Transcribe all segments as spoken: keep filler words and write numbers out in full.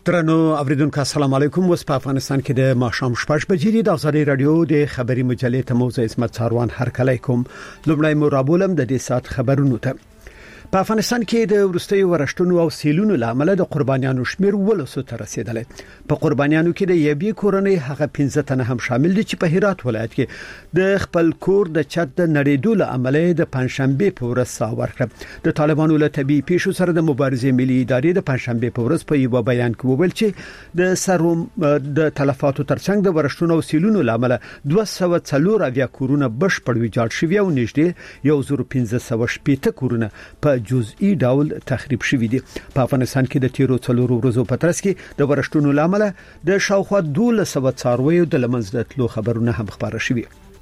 درنو اوریدونکو السلام علیکم. وس په افغانستان کې د ماښام شپږ بجې د ازادي رادیو د خبري مجلې ته موزه اسمت ساروان هرکلی کوم. لومړی مرابولم د دې سات خبرونو ته. په افغانستان کې د ورستي ورشتونو او سیلونو لامل د قربانیانو شمیر ولسو ته رسیدلی. په قربانیانو کې د یبي کورنۍ هغه پنځه تنه هم شامل دي چې په هرات ولایت کې د خپل کور د چت د نړیدو لامل د پنځشنبه په ورځ سا ورکړه. د طالبانو له طبي پیښو سره د مبارزې ملي ادارې د پنځشنبه په ورځ په یو بیان کې وویل چې د سروم د تلفاتو ترڅنګ د ورشتونو او سیلونو لامل دوه سوه څلور اویا کورونه بشپړ ویجاړ شوي او نږدې یو زر پنځه سوه شپږ کورونه په جزئی ډول تخریب شوي دي. په افغانستان کې د تیرو څلورو ورځو په ترڅ کې د ورشتونو لامل د شاوخوا دولس سوه څارویو د لمنځه تلو خبرونه هم خبره شوي.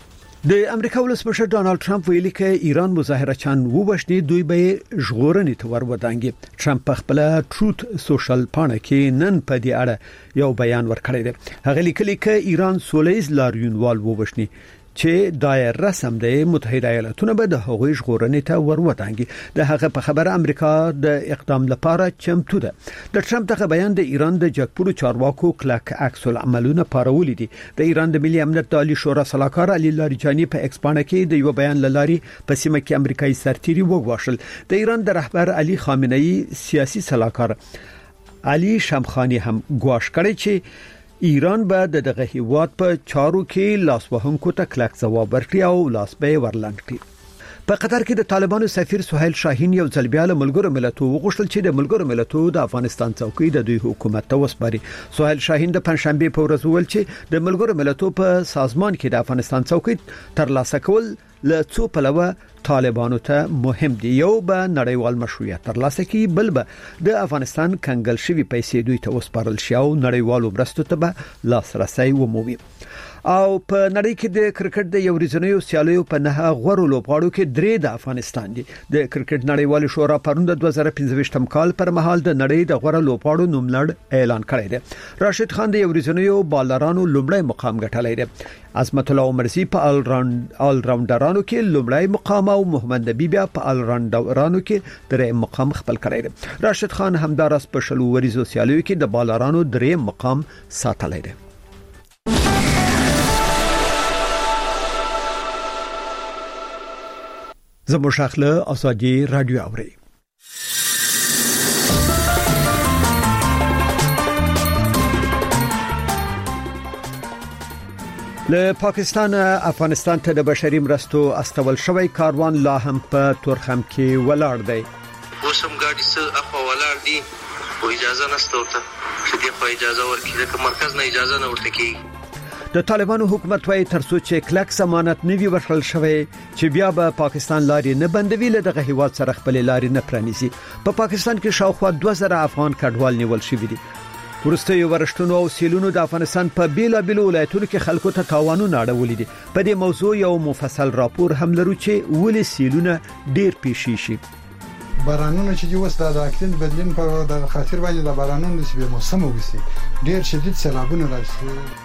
د امریکا ولسمشر ډانلډ ټرمپ ویلي چې ایران مظاهره چان وبشني دوی به ژغورنې ته ور ودانګي. ټرمپ په خپل ټروت سوشل پاڼه کې نن په دې اړه یو بیان ورکړی دی. هغه لیکلي چې ایران سولهییز لاریونوال وبشني چې دایر رسم د متحده ایالاتونو به د هغوی ژغورنې ته ور ودانګي. د هغه په خبره امریکا د اقدام لپاره چمتو ده. د ټرمپ دغه بیان د ایران د جګپورو چارواکو کلک عکس العملونه پارولي دي. د ایران د ملي امنیت د عالی شورا سلاکار علي لاریجانی په ایکس باندې کې د یو بیان لاري په سیمه کې امریکایي سرتیري وګواښل. د ایران د رهبر علي خامنه‌ای سیاسي سلاکار علي شمخانی هم ګواښ کړی چې ایران به دغه هیواد په چارو کې لاس وهونکو ته کلک ځواب ورکړي او لاس به ورلاند کړي. په قطر کې د طالبانو سفیر سہیل شاهین یو ځل بیا له ملګرو ملتونو وغوښتل چې د ملګرو ملتونو د افغانستان څوکۍ د دوی حکومت ته وسپاري. سہیل شاهین د پنځشنبه په ورځ ویل چې د ملګرو ملتونو په سازمان کې د افغانستان څوکۍ ترلاسه کول له څو پلوه طالبانو ته مهم دي. یو به نړیوال مشروعیت ترلاسه کړي، بل به د افغانستان کنګل شوی پیسې دوی ته وسپارل شي او نړیوالو مرستو ته به لاسرسي ومومي. او په نړۍ کې د کرکټ د یو ورځنیو سیالیو په نه غوړو لوبغاړو کې درې د افغانستان دي. د کرکټ نړیوال شورا پروند د دوه زره پنځه کال پر مهال د نړۍ د غوړو لوبغاړو نوملړ اعلان کړی دی. راشد خان د یو ورځنیو بالرانو لومړی مقام ګټلی دی. عظمت الله عمرزي په آل راوند آل راوندرانو کې لومړی مقام او محمد نبی بیا په آل راوندرانو کې درې مقام خپل کړی دی. راشد خان همدارس په شلو ورځو سیالیو کې د بالرانو درې مقام ساتلی دی. زمو شاخله ازادي رادیو اوري. له پاکستان افغانستان ته د بشري مرستو استول شوی کاروان لا هم په تورخم کې ولاړ دی. اوسم ګاډي څه اخو ولاړ دي او اجازه نشته ورته چې د اجازه ورکړي د مرکز نه اجازه نه ورته کوي. د طالبانو حکومت وايي ترڅو چې کلک ضمانت نوي ورکړل شوی چې بیا به پاکستان لاري نه بندوي له دغه هیواد سره خپل لاري نه پرانیزي. په پا پاکستان کې شاوخوا دوه زره افغان کډوال نیول شوی دي. ورستي ورشتونو او سیلونو د افغانستان په بیلا بیل ولایتونو کې خلکو ته تاوانونه اړولې دي. په دې موضوع یو مفصل راپور هم لرو چې ولې سیلونه ډیر پیښې شي. بارانونه چې د وستا د اقلیم بدلون په د خاطر باندې د بارانونو نسبت موسم وسی ډیر شدید سیلابونه راځي.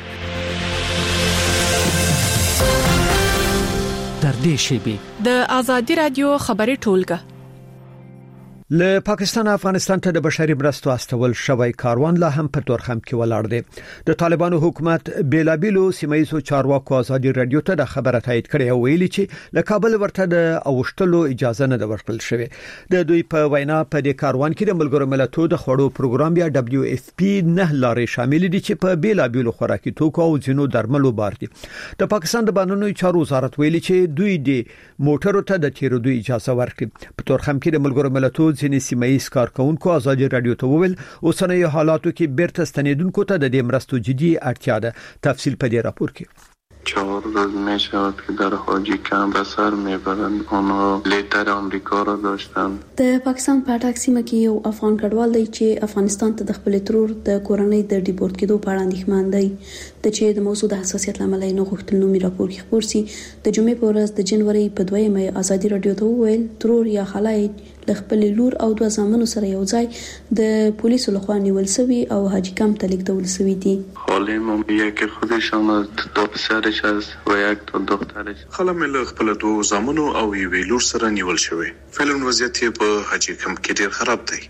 در دې شیبي د ازادي رادیو خبري ټولګه له پاکستان افغانستان ته د بشري مرستو استول شوی کاروان لا هم په تورخم کې ولاړ دی. د طالبانو حکومت بیلابیلو سیمایي چارواکو ازادي رادیو ته د خبره تایید کړې او ویلي چې له کابل ورته د اوشتلو اجازه نه ورکړل شوی. د دوی په وینا په دې کاروان کې د ملګرو ملتونو د خوړو پروګرام یا دبليو اف پی نه لارې شامل دي چې په بیلابیلو خوراکي توکو او ځینو درملو بار دي. د پاکستان د بانونو چارو وزارت ویلي چې دوی د موټرو ته د تیرودو اجازه ورکړي. په تورخم کې د ملګرو ملتونو ځینې سیمایي کارکونکو ازادي رادیو ته وویل اوسنۍ حالاتو کې بیرته ستنیدونکو ته د دې مرستو جدي اړتیا ده. تفصیل په دې راپور کې. چهار روز می شود که در حاجی کمپ به سر میبرند. آنها لیتر آمریکا را داشتند. د پاکستان په اټاک سیمه کې یو افغان کډوال دی چې افغانستان ته د خپل ترور د کورنۍ د ډیپورت کېدو په اړه اندېښمن دی. د چې د موضوع د حساسیت لامل نه غوښتل نومي راپور کې خبر سي. د جمعې په ورځ د جنوري په دویمه ازادي رادیو ته وویل ترور یا خلای له خپل لور او دوه زامنو سره یو ځای د پولیسو لخوا نیول شوی او حاجی کمپ ته لیږدول شوی دي. حالی ممیه که خودشان دو پسرش است و یک تا دخترش. خلم له خپل دوه زامنو او یوې لور سره نیول شوی. فعلا وضعیت په حاجی کمپ کې ډیر خراب دی.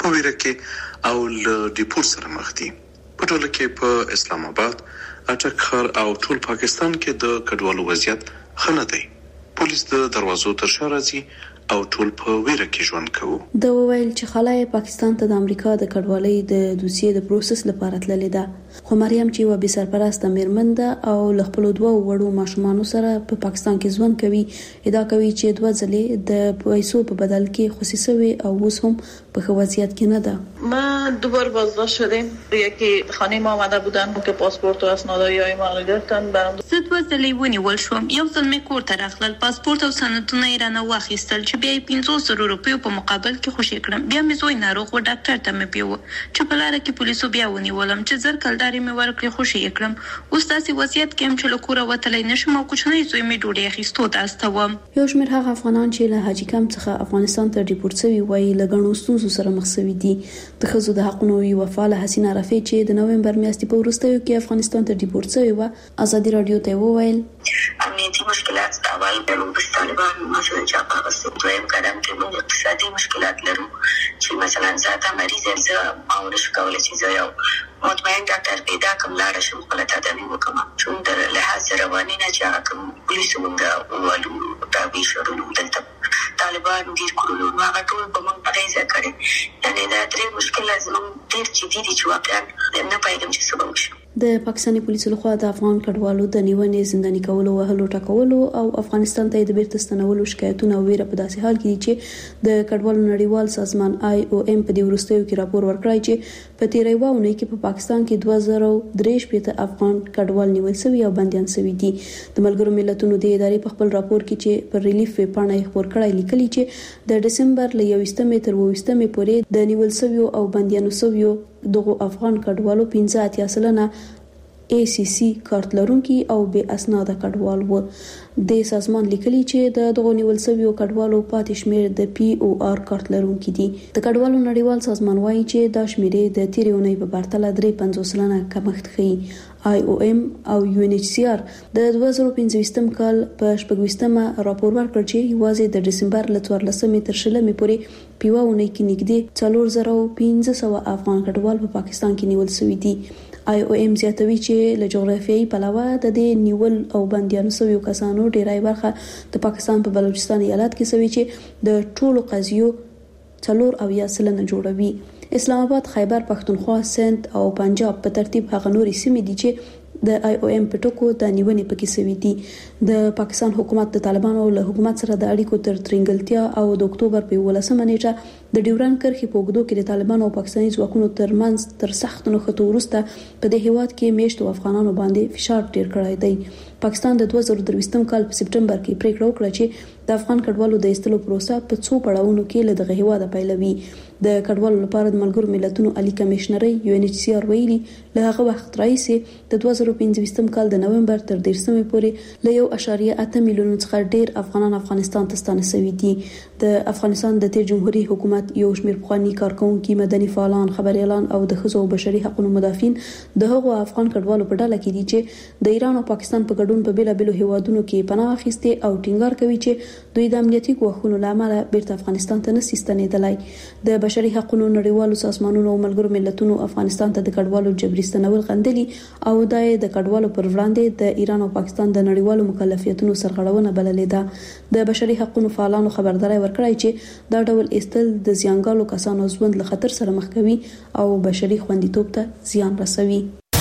په ویره کې او ل ډیپورت سره مخ دي. په ټوله کې په اسلام آباد، اټک ښار او ټول پاکستان کې د کډوالو وضعیت ښه نه دی. پولیس د دروازو تر شا راځي او ټول په ویره کې ژوند کوو. د وویل چې خلای پاکستان ته د امریکا د کډوالۍ د دوسیې د پروسس لپاره تللې ده، خو مریم چې و به سرپرسته میرمن ده او ل خپل دوه وړو ماشومانو سره په پاکستان کې ژوند کوي، ادعا کوي چې دوه ځلې د پیسو په بدل کې خصوصي او اوس هم په ښه وضعیت کې نه ده. ما دوبار بازداشت شدیم. یکی خانه ما آمده بودن که پاسپورت و اسنادهای های ما رو گرفتن. برام زه دوه ځلې ونیول شوم. یو ځل مې کور ته راغلل، پاسپورت او سندونه یې رانه واخیستل چې بیا یې پنځوس زره روپیو په مقابل کې خوشی کړم. بیا مې زوی ناروغ و، ډاکټر ته مې بیوه چې په لاره کې پولیسو بیا ونیولم چې زر کلدارې مې ورکړې، خوشی یې کړم. اوس داسې وضعیت کې هم چې له کوره وتلی نشم او کوچنی زوی مې ډوډۍ اخیستو ته استوم. یو شمېر هغه افغانان چې له حاجي کمپ څخه افغانستان ته ډیپورت شوي وایي له ګڼو ستونزو سره مخ شوي دي. د ښځو د حقونو یوه فعاله حسینه رفیع چې د نومبر میاشتې په وروستیو کې افغانستان ته ډیپورت شوې وه، ازادي راډیو ته وویل امنیتي مشکلات د اول د طالبان مثلا چې په هغه دویم قدم کې موږ اقتصادي مشکلات لرو چې مثلا ذاته مریض زه او نشو کولای چې زه یو مطمئن ډاکټر پیدا کوم لاړ شم خپل تداوی وکم چون در لحاظ رواني نه چې کوم پولیسو موږ ولو تابع شروع دلته طالبان ډیر کړو نو هغه ټول په موږ پریزه کړي. یعنی دا درې مشکلات زموږ ډیر جدي دي چې واقعا نه پایدم چې سبب شي. د پاکستاني پولیسو لخوا د افغان کډوالو د نیونې زنداني کولو وهلو ټاکولو او افغانستان ته د بیرته ستنولو شکایتونه ویره په داسې حال کې دي چې د کډوالو نړیوال سازمان آی او ام په دې وروستیو کې راپور ورکړی چې په تیرې واونه کې په پاکستان کې دوه زره درې شپږ افغان کډوال نیول شوي او بنديان شوي دي. د ملګرو ملتونو د ادارې په خپل راپور کې چې پر ریلیف ویبپاڼه یې خبر کړی لیکلي چې د دسمبر له یوویشتمې تر اوویشتمې پورې د نیول شویو او بنديانو شویو دغه افغان کډوالو پنځه اتیا سلنه ای سی سی کارت لرونکي او بې اسناده کډوال وو. د سازمان لیکلي چې د دغه نیول شویو کډوالو پاتې شمیر د پی او آر کارت لرونکي دي. د کډوالو نړیوال سازمان وایي چې دا شمیرې د تیرې اونۍ په پرتله درې پنځوس سلنه کمښت ښیي. آی او ام او یو ان ایچ سی آر د دوه زره پنځوستم کال په شپږویشتمه راپور ورکړ چې یوازې د دسمبر له څوارلسمې تر شلمې پورې په یوه اونۍ کې نږدې څلور زره پنځه سوه افغان کډوال په پاکستان کې نیول شوي دي. آی او ام زیاتوي چې له جغرافیایي پلوه د دې نیول او بنديانو شویو کسانو ډیری برخه د پاکستان په بلوچستان ایالت کې شوی چې د ټولو قضیو څلور اویا سلنه جوړوي. اسلام آباد، خیبر پښتونخوا، سند او پنجاب په ترتیب هغه نورې سیمې دي چې د آی او ام په ټکو د نیونې پکې شوي دي. د پاکستان حکومت د طالبانو له حکومت سره د اړیکو تر ترنګلتیا او د اکتوبر په ولسمه نیټه د ډیوران کرښې په اوږدو کې د طالبانو او پاکستاني ځواکونو ترمنځ تر سخت نښتو وروسته په دې هیواد کې میشتو افغانانو باندې فشار ډیر کړی دی. پاکستان د دوه زره درویشتم کال په سپټمبر کې پریکړه وکړه چې د افغان کډوالو د ایستلو پروسه په څو پړاوونو کې له دغه هیواده پیلوي. د کډوالو لپاره د ملګرو ملتونو عالی کمشنري یو ان ایچ سی آر ویلي له هغه وخت راهیسې د دوه زره پنځوستم کال د نومبر تر دیرشمې پورې له یو اعشاریه اته میلیون څخه ډیر افغانان افغانستان ته ستانه شوي دي. د افغانستان د تیر جمهوریت حکومت یو شمېر پخواني کارکونکي، مدني فعالان، خبريالان او د ښځو او بشري حقوقو مدافعین د هغو افغان کډوالو په ډله کې دي چې د ایران او پاکستان په ګډون په بیلابېلو هیوادونو کې پناه اخیستې او ټینګار کوي چې دوی د امنیتي ګواښونو له امله بیرته افغانستان ته نشي ستنېدلای. د بشري حقوقو نړیوالو سازمانونو او ملګرو ملتونو افغانستان ته د کډوالو جبري ستنول غندلي او د کډوالو پر وړاندې د ایران او پاکستان د نړیوالو مکلفیتونو سرغړونه بللې ده. د بشري حقوقو فعالانو خبرداري ورکړی چې دا ډول ایستل د زیانګالو کسانو ژوند له خطر سره مخ کوي او بشري خوندیتوب ته زیان رسوي.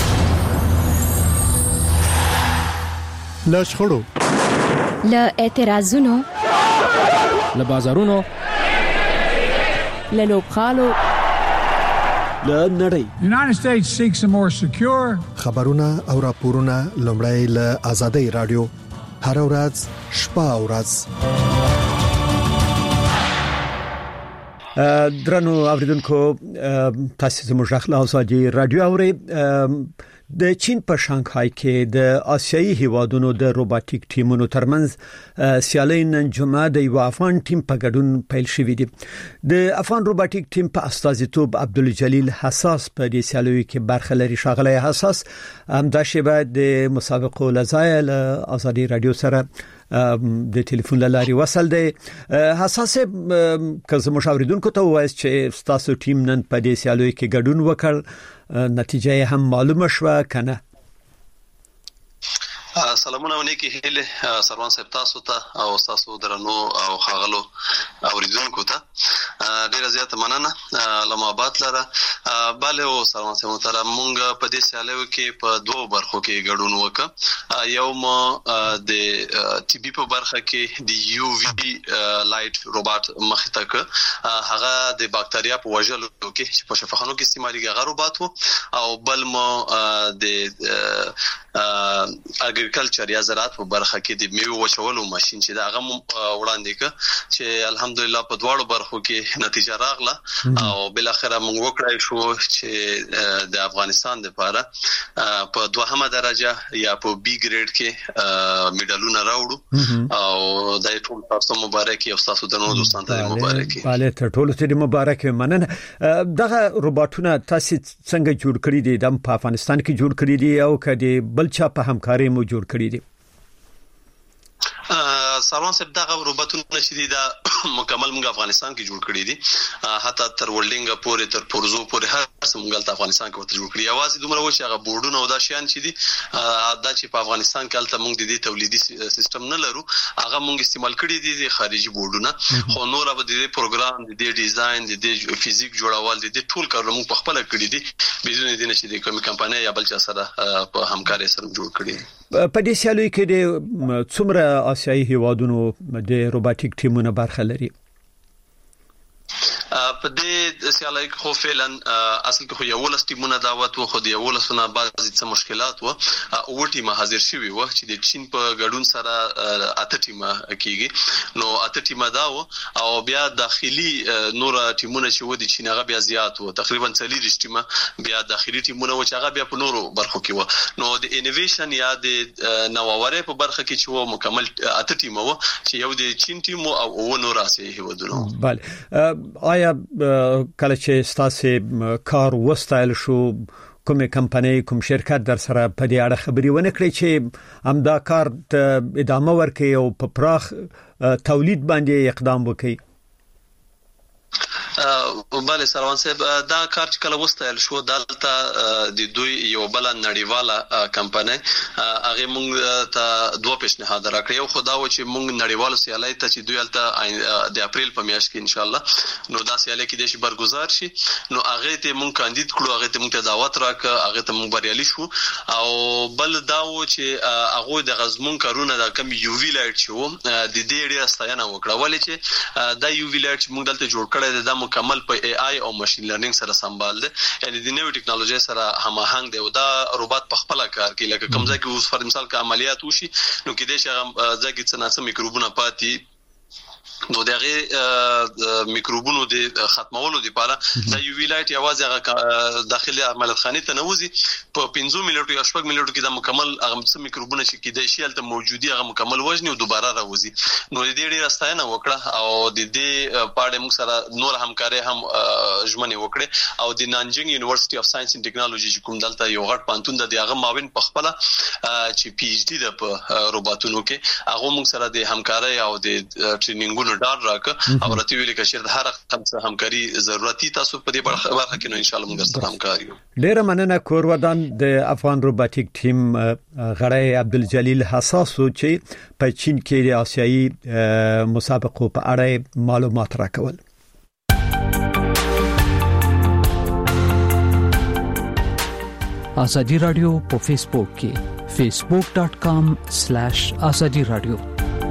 له شخړو، له اعتراضونو، له بازارونو، له لوبخالو، له نړۍ United States seeks a more secure خبرونه او راپورونه لومړی له آزادۍ رادیو هر ورځ شپه او ورځ. درنو اوریدونکو، تاسو زموږ خپل آزادۍ رادیو اورئ. د چین په شانګهای کې د آسیایي هیوادونو د روباټیک ټیمونو ترمنځ سیالي نن جمعه د یو افغان ټیم په ګډون پیل شوې دي. د افغان روباټیک ټیم په استازیتوب عبدالجلیل حساس په دې سیالیو کې برخه لري. شاغلی حساس همدا شیبه د مسابقو لزایل آزادۍ رادیو سره د ټلیفون لاري وصل دی. حساس که مشاوریدونکو ته وایي چې تاسو ټیم نن په دې سیالیو کې ګډون وکړ، نتیجه هم معلومه شوه کنه؟ سلامونه ونیکی هله سروان صاحب تاسو ته او تاسو درنو او خاغلو اوریدونکو ته ډیره زیاته مننه. لمابات لره bale او سروان صاحب محترم مونږ په دې سیالیو کې په دوه برخو کې ګډون وکړ. یو م د ټي بي په برخه کې د یو وی لایټ روبوت مخ ته ک هغه د باکتریا په وژلو کې چې په شفاخانو کې استعمالي هغه روبوت وو، او بل م د اګریکلچر یا زراعت په برخه کې د میوه وچولو ماشين چې دا هغه وړاندې ک چې الحمدلله په دواړو برخو کې نتیجه راغله او بل اخره موږ وکړای شو چې د افغانستان لپاره په دوهمه درجه یا په بي ګریډ کې میډالونه راوړو او د ټول تاسو مبارک او تاسو د نو دوستان ته مبارک. bale ته ټول ته مبارک مننه. دغه روبوټونه تاسو څنګه جوړ کړی دي؟ د په افغانستان کې جوړ کړی دي او کدي بل چا په همکاري مو جوړ کړی دي؟ سروان صاحب دغه روبوټونه چې دي دا مکمل موږ افغانستان کې جوړ کړی دي، حتی تر ولډینګ پورې تر پورزو پورې هر څه موږ ته افغانستان کې ورته جوړ کړی. اواز دومره و چې هغه بورډونه او دا شیان چې دي دا چې په افغانستان کې الته موږ د دې تولیدي سیستم نه لرو، هغه موږ استعمال کړی دي د خارجي بورډونه، خو نور به د دې پروګرام د دې ډیزاین د دې فزیک جوړول د دې ټول کارونه موږ په خپل کړی دي بدون دې چې د کوم کمپنۍ یا بل چا سره په همکاري سره جوړ کړی. په دې سیالیو کې د څومره آسیایي هیوادونو د روبوټیک ټیمونه برخه لري؟ په دې سیالۍ کې خو فعلا اصل کې خو یو ولس ټیمونه دعوت و، خو د یو ولسونه بعضی څه مشکلات و او ټیم حاضر شوی و چې د چین په ګډون سره اته ټیمه کیږي، نو اته ټیمه دا و او بیا داخلي نور ټیمونه چې و د چین هغه بیا زیات و، تقریبا څلور ټیمه بیا داخلي ټیمونه و چې هغه بیا په نورو برخو کې و. نو د انویشن یا د نوښت په برخه کې چې و مکمل اته ټیمه و چې یو د چین ټیم او و نور آسیایي هیوادونو. bale آیا کله چې تاسو کار وستایل شو کومه کمپنۍ کوم شرکت در سره په دې اړه خبري ونه کړی چې همدا کار ادامه ورکړي او په پراخ تولید باندې اقدام وکړي؟ bale سروان صاحب دا کار چې کله وستایل شو دلته د دوی یو بل نړیواله کمپنۍ هغه موږ ته دوه پیشنهاد راکړي، یو خدا و چې موږ نړیوالو سیالۍ ته چې دوی الته د اپریل په میاشت کې ان شاء الله نو دا سیالۍ کې د شي برگزار شي، نو هغه ته موږ کاندید کړو، هغه ته موږ دعوت راکړه، هغه ته موږ بریالي شو. او بل دا و چې هغه د غزمون کارونه د کم یو وی لایټ شو د دې ډیره ستاینه وکړه، ولې چې دا یو وی لایټ چې موږ دلته جوړ کړی د مکمل په اي اي او ماشين لرنینګ سره سمبال دي، یعنی د نوې ټکنالوژي سره هماهنګ دی او دا روبوت په خپل کار کې لکه کوم ځای کې اوس پر مثال کې عملیات وشي نو کې د شغه ځای کې څه ناسم میکروبونه پاتې نو دغه میکروبونو د ختمولو لپاره د یو وی لایټ یوازې هغه داخلي عملیاتخانه ته نوځي په پنځه منټو یا شپږ منټو کې د مکمل هغه میکروبونه چې کېدای شي الته موجودي هغه مکمل وژني او دوباره راوځي. نو د دې ډیره ستاینه وکړه او د دې پاړې موږ سره نور همکاري هم ژمنه وکړه او د نانجنګ یونیورسيټي اف ساينس اند ټیکنالوژي چې کوم دلته یو غټ پانتون د هغه معاون په خپل چې پی ایچ ډی د په روبوټونو کې هغه موږ سره د همکاري او د ټریننګونو ډار راکه او راته ویل کې چې د هر خمسه همکاري ضرورتي تاسو په دې برخه کې نو ان شاء الله موږ سره همکاري یو. ډیره مننه. کورودان د افغان روبوټیک ټیم غړی عبدالجلیل حساسو چې په چین کې د آسیایي مسابقو په اړه معلومات راکول. آزادی رادیو په فیسبوک کې facebook dot com slash azadi radio.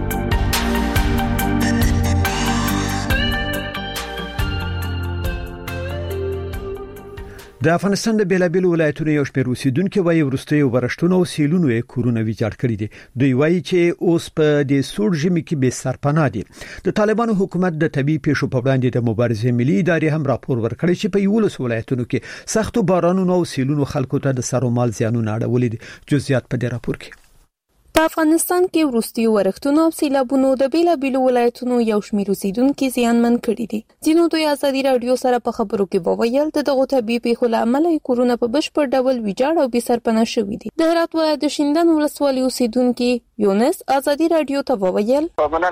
د افغانستان د بیلابیل ولایتونو یو شمېر اوسیدونکو وايي ورستي ورښتونه او سیلونو یې کورونه ویجاړ کړی دي. دوی وايي چې اوس په دې سوړ ژمي کې به سرپناه دي. د طالبانو حکومت د طبي پیښو په وړاندې د مبارزې ملي ادارې هم راپور ورکړی چې په یولس ولایتونو کې سختو بارانونو او سیلونو خلکو ته د سر او مال زیانونه اړولې دي. جزئیات په دې راپور کې. په افغانستان کې وروستي ورښتونو او سیلابونو د بیلابیلو ولایتونو یو شمېر اوسیدونکي زیانمن کړي دي. ځینو دوی ازادي راډیو سره په خبرو کې وویل د دغو طبیعي پیښو له امله کورونه په بشپړ ډول ویجاړ او بې سرپناه شوي دي. د هرات ولایت د شینډنډ ولسوالۍ اوسیدونکي یونس ازادي راډیو ته وویل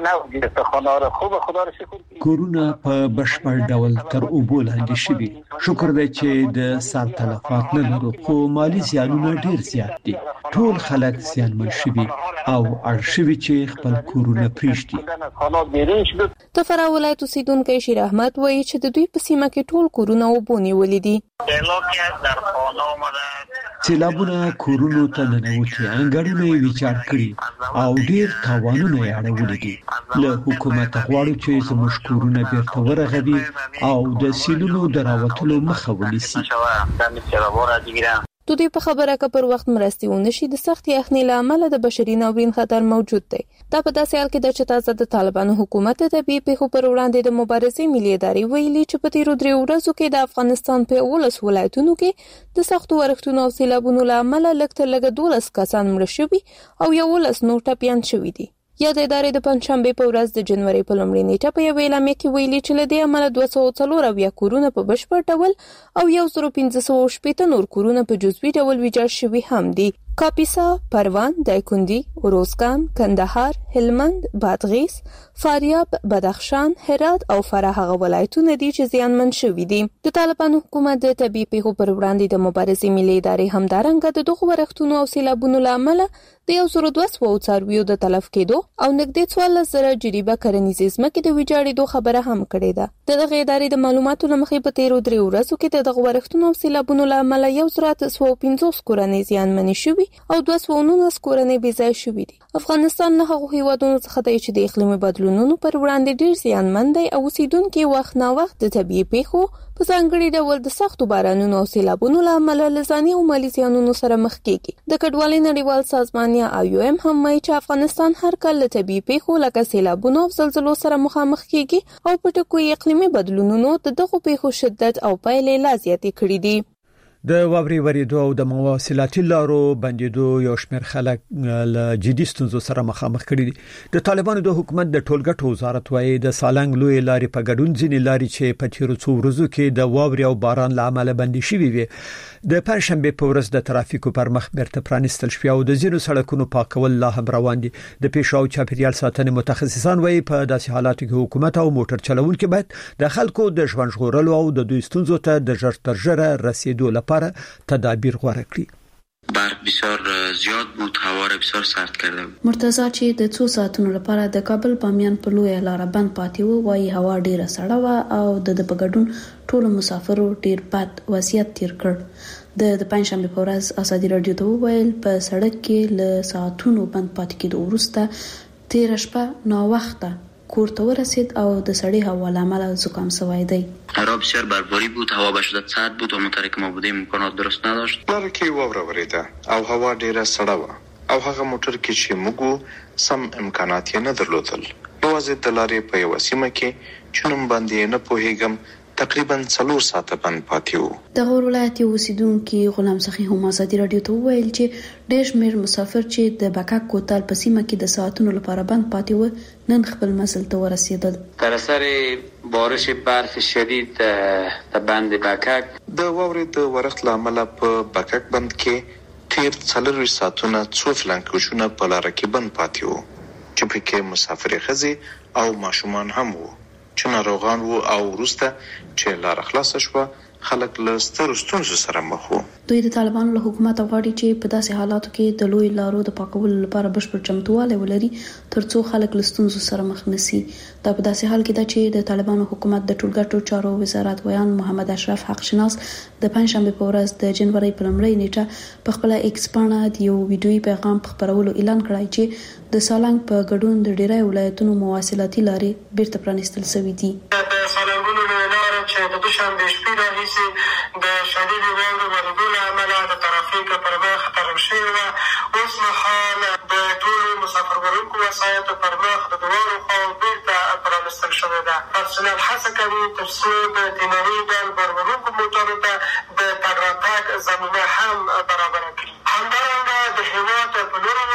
کورونه په بشپړ ډول تر اوبو لاندې شوي. شکر دی چې د سال تلفات نه لرو، خو مالي زیانونه ډیر زیات دي. ټول خلک زیانمن شوي او اړ شوي چې خپل کورونه پریږدي. د فراه ولایت اوسیدونکی شیر احمد وایي چې د دوی په سیمه کې ټول کورونه اوبو نیولي دي. سیلابونه کورونو ته ننوتي، انګړونه یې ویجاړ کړي او ډیر تاوانونه یې اړولي دي. له حکومت غواړو چې زموږ کورونه بیرته ورغوي او د سیلونو د راوتلو مخه ونیسي. د دوی په خبره که پر وخت مرستې ونشي د سختې یخنۍ له امله د بشري ناورین خطر موجود دی. دا په داسې حال کې ده چې تازه د طالبانو حکومت د طبیعي پیښو پر وړاندې د مبارزې ملي ادارې ویلي چې په تیرو درې ورځو کې د افغانستان په اوولس ولایتونو کې د سختو ورښتونو او سیلابونو له امله لږ تر لږه دولس کسان مړه شوي او یولس نور ټپیان شوي دي. یا د ادارې د پنځشنبې په ورځ د جنوري په لومړۍ نیټه په یوه اعلامیه کې ویلي چې له دې امله دوه سوه څلور اویا کورونه په بشپړ ډول او یو زر پنځه سوه شپېته نور کورونه په جزوي ډول ویجاړ شوي هم دي. کاپیسا، پروان، دایکندي، اروزګان، کندهار، هلمند، بادغیس، فاریاب، بدخشان، هرات او فراه هغه ولایتونه دي چې زیانمن شوي دي. د طالبانو حکومت د طبیعي پیښو پر وړاندې د مبارزې ملي ادارې همدارنګه د دغو ورښتونو او سیلابونو له امله د یو زر دوه سوه څارویو د تلف کېدو او نږدې څوارلس زره جریبه کرنیزې ځمکې د ویجاړېدو خبره هم کړې ده. د دغې ادارې د معلوماتو له مخې په تیرو درې ورځو کې د دغو ورښتونو او سیلابونو له امله یو زر اته سوه پنځوس کورنۍ زیانمنې شوي او دوه سوه نولس کورنۍ بې ځایه شوي دي. افغانستان له هغو هیوادونو څخه دی چې د اقلیمي بدلونونو پر وړاندې ډیر زیانمن دی او اوسیدونکي وخت ناوخت د طبیعي پیښو په ځانګړي ډول د سختو بارانونو او سیلابونو له امله له ځاني او مالي زیانونو سره مخ کیږي. د کډوالۍ نړیوال سازمان یا آی او ایم هم وایي چې افغانستان هر کال له طبیعي پیښو لکه سیلابونو او زلزلو سره مخامخ کیږي او په ټکو یې اقلیمي بدلونونو د دغو پیښو شدت او پایلې لا زیاتې کړي دي. د واوري وریدو او د مواصلاتي لارو بندیدو یو شمېر خلک له جدي ستونزو سره مخامخ کړي دي. د طالبانو د حکومت د ټولګټو وزارت وايي د سالنګ لوی لارې په ګډون ځینې لارې چې په تیرو څو ورځو کې د واوري او باران له امله بندي شوي وي د پنځشنبه په ورځ د ترافیکو پر مخ بیرته پرانیستل شوي او د ځینو سړکونو پاکول لا هم روان دي. د پیښو او چاپیریال ساتنې متخصصان وايي په داسې حالاتو کې حکومت او موټر چلوونکي باید د خلکو د ژوند ژغورلو او د دوی ستونزو ته د ژر تر ژره رسیدو لپاره تدابیر غوره کړي. برق بسیار زیاد بود، هوا را بسیار سرد کرده بود. مرتضی چې د څو ساعتونو لپاره د کابل بامیان په لویه لار بند پاتې و، وايي هوا ډیره سړه و او د د بغډون ټول مسافرو ډیر بد وضعیت تیر کړ. د د پنځشنبه په ورځ ازادي راډیو ته وویل په سړک کې له ساعتونو بند پاتې کېدو وروسته تیر شپه نو وخته کور ته ورسید او د سړی هوا لامل زکام سوی دی. هوا بسیار برفباری بود، هوا به شدت سرد بود و موتری که ما بودیم امکانات درست نداشت. لاره کې واوره وریده او هوا ډیره سړه وه او هغه موټر کې چې موږ سم امکانات یې نه درلودل. یوازې د لارې په یوه سیمه کې چې نوم باندې نه پوهیږم تقریبا څلور ساعته بند پاتې وو. د غور ولایت اوسیدونکي غلام سخی هم ازادي راډیو ته وویل چې ډېر شمېر مسافر چې د بکک کوتل په سیمه کې د ساعتونو لپاره بند پاتې و نن خپل منزل ته ورسېدل. در اثر بارش برف شدید در بند بکک د واورې د ورښت له امله په بکک بند کې تیر څلرویشت ساعتونه څو فلانکوشونه په لاره کې بند پاتې وو چې پکې مسافرې ښځې او ماشومان هم وو چې ناروغان وو او وروسته چې لاره خلاصه شوه خلک له سترو ستونزو سره مخ وو. دوی د طالبانو له حکومت غواړي چې په داسې حالاتو کې د لوی لارو د پاکولو لپاره بشپړ چمتووالی ولري ترڅو خلک له ستونزو سره مخ نشي. دا په داسې حال کې ده چې د طالبانو حکومت د ټولګټو چارو وزارت ویان محمد اشرف حق شناس د پنځشنبه په ورځ د جنوري په لومړۍ نیټه په خپل ایکس پاڼه د یو ویډیويي پیغام په خپرولو اعلان کړی چې د سالنګ په ګډون د ډیری ولایتونو مواصلاتي لارې بیرته پرانیستل شوې دي. چې د دوشنبه شپې راهیسې د شدیدې واورې ورېدو له امله د ترافیک پر مخ خطر شوې وه. اوس مهال د ټولو مسافر وړونکو وسایطو پر مخ د دواړو خواو بېرته پرانیستل شوې ده. پرسونل هڅه کوي تر څو د تیماري ډول بار وړونکو موټرو ته د تګ راتګ زمینه هم برابره کړي. همدارنګه د هېواد په نورو ولایتونو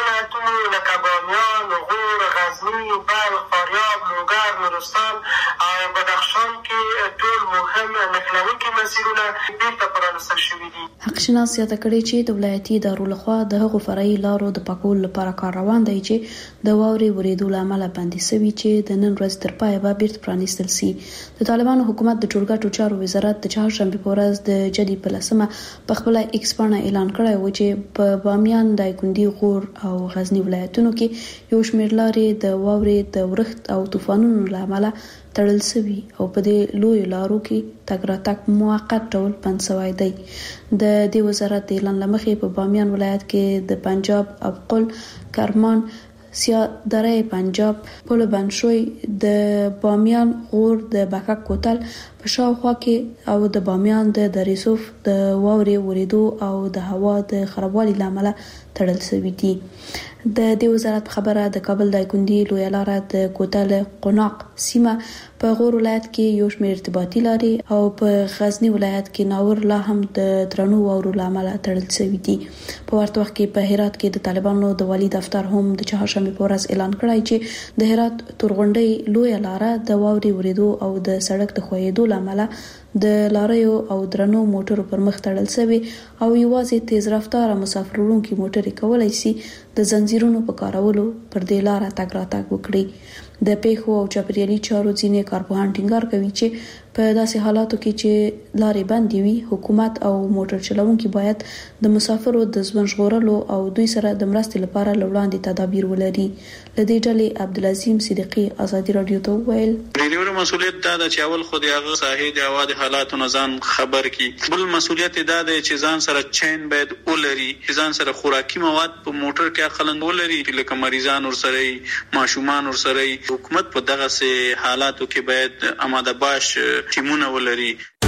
سیمې لکه بامیان، غور، غزني، بلخ، فاریاب، لوګر، نورستان او بدخشان کې ټول مهم نښلونکي مسیرونه بیرته پرانیستل شوي دي. حق شناس زیاته کړې چې د ولایتي ادارو لخوا د هغو فرعي لارو د پاکولو لپاره کار روان دی چې د واورې ورېدو له امله بندي شوي چې د نن ورځ تر پایه به بیرته پرانیستل شي. د طالبانو حکومت د ټولګټو چارو وزارت د چهارشنبې په ورځ د جدي په لسمه په خپله ایکس پاڼه اعلان کړی و چې په بامیان، دایکنډي، غور او غزني ولایتونو کې یو شمېر لارې د واورې د ورښت او طوفانونو له امله تړل شوي او په دې لویو لارو کې تګ راتګ موقت ډول بند شوی دی. د دې وزارت د اعلان له مخې په بامیان ولایت کې د پنجاب، ابقل، کرمان، سیا دره پنجاب، پل بنشوی، د بامیان، غور، د بکک کوتل په شاوخوا کې او د بامیان د دریسوف د واورې ورېدو او د هوا د خرابوالي له امله تړل شوي دي. د دې وزارت خبره د کابل دایکنډي لویه لاره د کوتل قوناق سیمه، په غور ولایت کې یو شمېر ارتباطي لارې او په غزني ولایت کې ناور لا هم د درنو واورو له امله تړل شوي دي. په ورته وخت کې په هرات کې د طالبانو د والي دفتر هم د چهارشنبې په ورځ اعلان کړی چې د هرات تورغونډۍ لویه لاره د واورې ورېدو او د سړک د ښویېدو له امله د لاریو او درنو موټرو پر مخ تړل شوی او یوازې تیز رفتار مسافر وړونکي موټرې کولای شي د زنجیرونو په کارولو پر دې لاره تګ راتګ وکړي. د پیښو او چاپیریالي چارو ځینې کارپوهان ټینګار کوي چې په داسې حالاتو کې چې لارې بندې وي، حکومت او موټر چلوونکي باید د مسافرو د ژوند ژغورلو او دوی سره د مرستې لپاره وړاندې تدابیر ولري. لدې ډلې عبدالعظیم صدیقي ازادي رادیو ته وویل: ریډیو مسؤلیت دا د چاول خو د هغه ساحې د هوا د حالاتو نه ځان خبر کی. بل مسؤلیت دا دی چې ځان سره چین باید ولري، ځان سره خوراکي مواد په موټر کې اخلند ولري، لکه مریضان ورسره، ماشومان ورسره. حکومت په دغه سه حالاتو کې باید آماده باش ټیمونه ولري.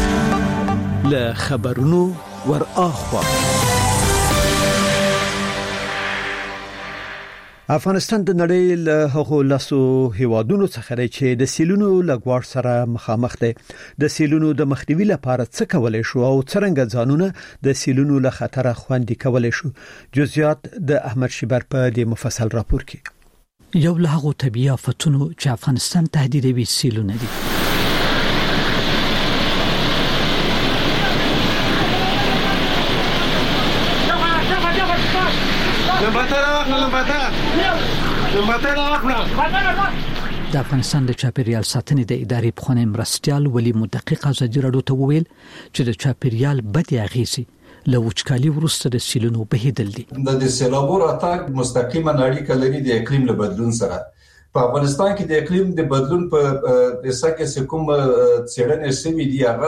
له خبرونو ور اخوا افغانستان د نړۍ له هغو لاسو هیوادونو څخه دی چې د سیلونو لګوار سره مخامخ دی. د سیلونو د مخنیوي لپاره څه کولای شو او څرنګه ځانونه د سیلونو له خطر خوندي کولای شو؟ جزئیات د احمد شیبر په دې مفصل راپور کې. یو له هغو طبيعي آفتونو چې افغانستان تهدیدوي سیلونه دي. د افغانستان د چاپیریال ساتنې د ادارې پخوانی مرستیال ولی مدقق ازادي راډیو ته وویل چې د چاپیریال بدې اغیزې له وچکالي وروسته د سیلونو بهیدل دي. د سیلابو راتګ مستقیما اړیکه لري د اقلیم له بدلون سره. په افغانستان کې د اقلیم د بدلون په اساس کې کوم څېړنې شوې دي هغه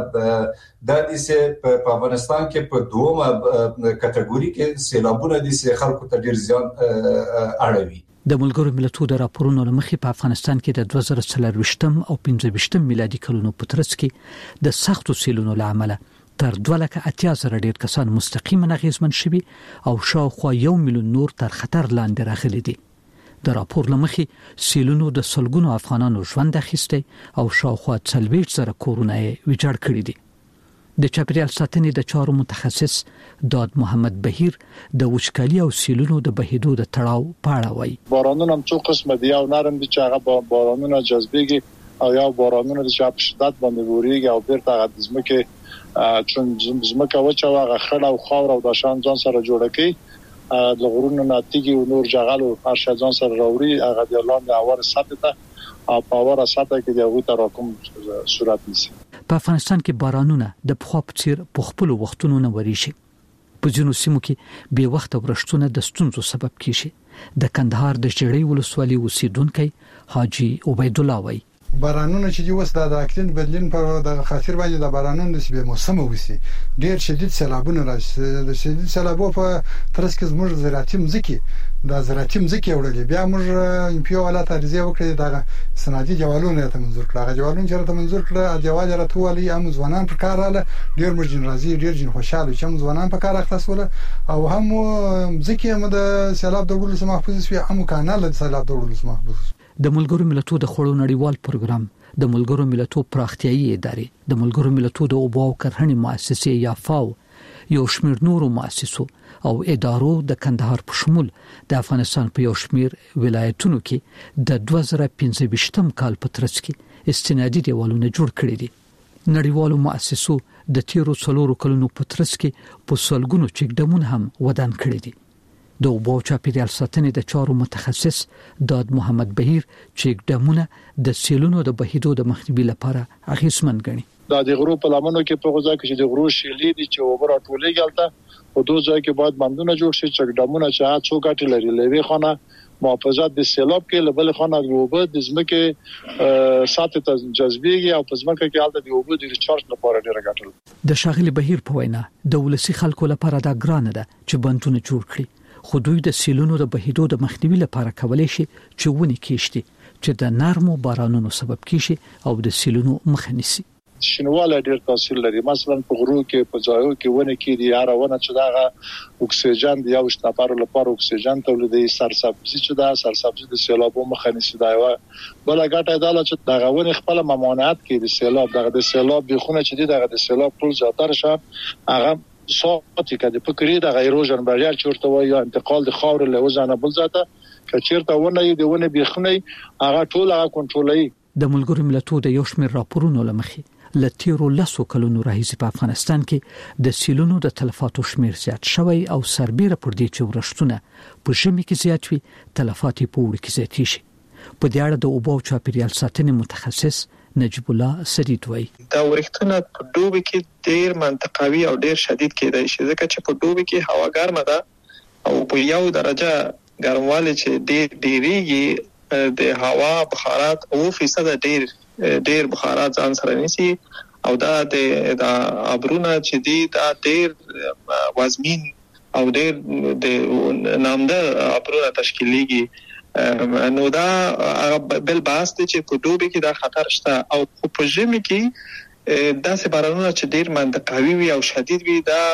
د دې په افغانستان کې په دومره کټګوري کې سیلابونه دي چې خلکو ته ډیر زیان اړوي. د ملګرو ملتونو د راپورونو لمخې په افغانستان کې د دوه زره څلرويشتم او پنځه ویشتم میلادي کلونو په ترڅ کې د سختو سیلونو له امله تر دوه لکه اتیا زره ډیر کسان مستقیما اغیزمن شوي او شاوخوا یو میلیون نور تر خطر لاندې راغلي دي. د راپور لمخې سیلونو د سلګونو افغانانو ژوند اخیسته او شاوخوا څلوېښت زره کورونه ویجاړ کړي دي. د چاپیریال ساتنې د چارو متخصص داد محمد بهیر د وچکالي او سیلونو د بهیدو د تړاو په اړه وایي: بارانونه هم څو قسمه دي، او نرم دي چې هغه بارانونه جذبېږي او یا بارانونه د شپ شدت باندې وريږي او بیرته د ځمکې چون ځمکه وچه واغه خړ او خاور او د شان ځان سره جوړ کړي د غرونو ناتیږي او نور جغل او هر شي ځان سره راوړي هغه د لاندې اور ساتته او پاور ساتته کې د هغه تراکم صورت نیسي. په افغانستان کې بارانونه د پخوا په څیر په خپل وختونو نه وريشي. په ځینو سیمو کې به وخت ورښتونه د ستونزو سبب کیږي. د کندهار د جړۍ ولسوالۍ اوسیدونکو حاجی عبید الله وایي: بارانونه چې وس د اقلیم بدلون په د خاطر باندې د بارانونو د سبب موسم وسی ډیر شدید سیلابونه راځي. د شدید سیلابو په ترڅ کې زموږ زراعتي مځکې د زراعتي مځکې وړلې بیا موږ امپیو ولات ارزیه وکړي د صنعتي جوالونه ته منظور کړه. جوالونه چې ته منظور کړه جوال راته ولي ام ځوانان په کار رااله ډیر مرجن راځي ډیر جن خوشاله چې ځوانان په کار اختصوله او هم مځکې هم د سیلاب د وړلو سم محفوظ وي هم کانال د سیلاب د وړلو سم محفوظ. د ملګرو ملتونو د خړو نړیوال پروګرام، د ملګرو ملتونو پراختیایي ادارې، د ملګرو ملتونو د اوبو او کرهڼې مؤسسې یا فاو یو شمېر نورو مؤسسو او ادارو د کندهار په شمول د افغانستان په یو شمېر ولایتونو کې د دوه زره پنځه ویشتم کال په ترڅ کې استنادي دیوالونه جوړ کړي دي. نړیوالو مؤسسو د تیرو څلورو کلونو په ترڅ کې په سلګونو چک ډمونه هم ودان کړي دي. د اوبو چاپیریال ساتنې د چارو متخصص داد محمد بهیر چک ډمونه د سیلونو د بهیدو د مخنیوي لپاره اغیزمن ګڼي. دا د غرو په لمنو کې په غوځا کې د غرو شیلې دي چې اوبر ټولې ګالته او دوه ځای کې باید بندونه جوړ شي چک ډمونه چې هڅه څوکاټي لري لوي خانه محافظت د سیلاب کې لبل خانه د اوبو د ځمکې ساتي ته جذبيږي او په ځمکه کې حالت د اوبو د ریچارج لپاره ډیره ګټل. د شاغلي بهیر په وینا د ولسی خلکو لپاره دا ګرانه ده چې بندونه جوړ کړي، خو دوی د سیلونو د بهیدو د مخنیوي لپاره کولای شي چې ونی کېشتي چې د نرمو بارانونو سبب کیږي او د سیلونو مخه نیسي. شنواله ډیر تاثیر لري. مثلا په غرو کې په ځایو کې ونه کې دی هرونه چې داغه اکسیجن دی او شتاپارو لپاره اکسیجن تولیدي، سرسبزي چې دا سرسبزي د سیلابو مخه نیسي. دا یو بل غټه ډاله چې داغه ونه خپل ممانعت کې د سیلاب دغه د سیلاب بخونه چې دی دغه د سیلاب ټول زیاتره شه هغه صوتي کده په کړی د ایروژن بریار چورته وای یا انتقال د خاور له وزنه بل ذاته کچیرته ونه دی ونه بخونه هغه ټول هغه کنټرولوي. د ملګرو ملتونو د یو شمېر راپورونو لمخې لتیرو لسو کلونو راهیسې په افغانستان کې د سیلونو د تلفاتو شمیر زیات شوی او سربېره پر دې چې ورښتونه په ژمي کې زیات وي تلفات په وړو کې زیات شي. په دې اړه د اوبو او چاپیریال ساتنې متخصص نجیب الله سدید وایي دا ورښتونه په دوبي کې ډېر منطقوي او ډېر شدید کېدای شي ځکه چې په دوبي کې هوا ګرمه ده او په یو درجه ګرموالی چې ډېر ډېریږي د هوا بخارات او فیصد ډېر ډېر بخارات ځان سره نیسي او دا د ابرونه چې دی دا ډېر وزمین او ډېر د نامده ابرونه تشکیلېږي. نو دا بل بحث دی چې په دوبي کې دا خطر شته او په ژمي کې داسې بارانونه چې ډېر منطقوي وي او شدید وي دا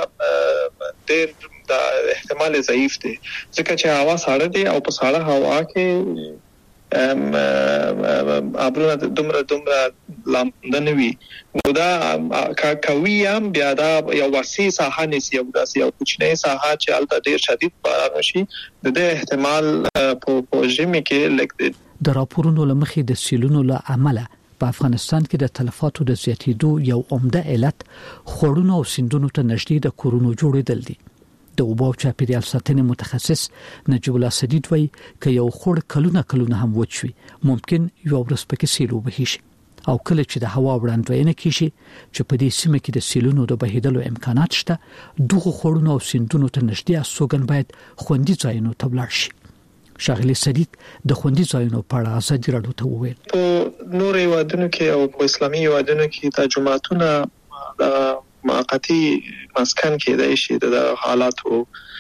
ډېر دا احتمال ضعیف دی ځکه چې هوا ساړه دی او په ساړه هوا کې ام ابرونه دومره دومره لاندې وي. نو دا کوي هم بیا دا یو وسیع ساحه نسی او دا یو کوچنی ساحه چې البته ډیر شدید باران شي د دې احتمال په ژمي کې لکه د راپورونو لمخې د سیلونو له عمله په افغانستان کې د تلفاتو د زیاتېدو یو عمده علت خورونو او سیندونو ته نږدې د کورونو جوړېدل دي. د اوبو او چاپیریال ساتنې متخصص نجیب الله سدید وایي که یو خور کلونه کلونه هم وچوي ممکن یو ورځ پکې سیل وبهي شي او کله چې د هوا وړاندوینه کیږي چې په دې سیمه کې د سیلونو د بهیدلو امکانات شته دغه خورونو او سیندونو ته نږدې استوګن باید خوندي ځایونو ته ولاړ شي. شاغلي سدید د خوندي ځایونو په اړه ازادي راډیو ته وویل په نورو هیوادونو کې او په اسلامي هیوادونو کې د جماعتونو د موقتی مسکن کېدای شي د حالاتو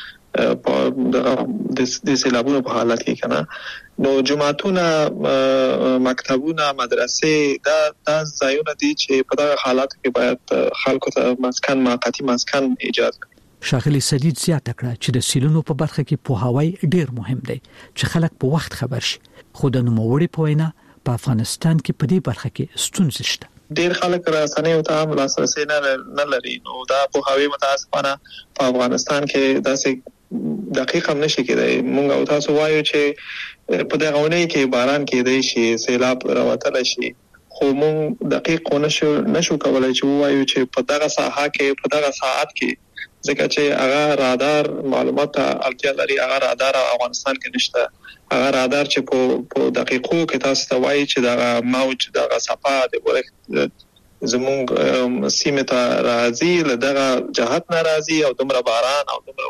په د سیلابونو په حالت کې کنه نو جماعتونه مکتبونه مدرسې دا د ځایونه دي چې په دغه حالاتو کې باید خلکو ته مسکن موقتی مسکن ایجاد کړي. شاغلي سدید زیاته کړه چې د سیلونو په برخه کې پوهاوی ډیر مهم دی چې خلک په وخت خبر شي خو د نوموړي په وینا په افغانستان کې په دې برخه کې ستونزې شته. ډیر خلک راسنۍ او ته هم لاسرسي نه لري نو دا په هوی متاسفانه په افغانستان کې داسې دقیق هم نشي کېدای. مونږ او تاسو وایو چې په دغه ونې کې باران کېدای شي سیلاب راوتل شي خو مونږ دقیق نشو نشو کولای چې وایو چې په دغه ساحه کې په دغه ساعت کې ځکه چې هغه رادار معلومات اړتیا لري هغه رادار افغانستان کې نشته. هغه رادار چې په په دقیقو کې تاسو ته وایي چې دا موج دغه صفه د ورښت زموږ سیمه ته راځي له دغه جهت ناراضي او دومره باران او دومره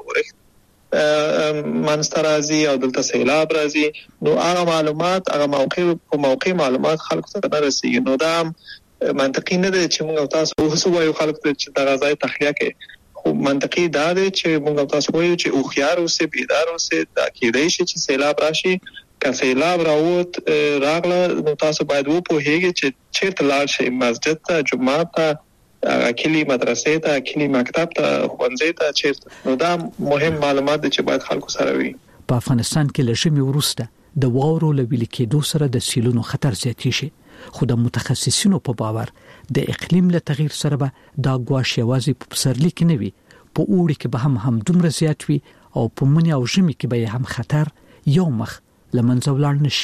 ورښت منستر راځي او دلته سیلاب راځي نو هغه معلومات هغه موقع په موقع معلومات خلکو ته نه رسیږي. نو دا منطقي نه دی چې موږ تاسو اوس وایو خلکو ته چې دغه ځای تخلیه کوي خو منطقي دا دی چې موږ تاسو وایو چې او خيار اوسه بیدار اوسه دا کېدای شي چې سیلاب راشي که سیلاب راوت راغله نو تاسو باید وو په هیګه چې چیرته لاړ شئ مسجد ته جمعه ته کلی مدرسې ته کلی مکتب ته ښوونځي ته چیرته نو دا مهم معلومات دي چې باید خلکو سره وي. په افغانستان کې لږمي ورسته د واورو لویل کېدو سره د سیلونو خطر زیات شي خو د متخصصینو په باور د اقلیم له تغییر سره به دا ګواښ یوازې په پسرلي کې نه وي په اوړي کې به هم هم دومره زیات وي او په مني او ژمي کې به هم خطر یو مخ لمنځه ولاړ نشي.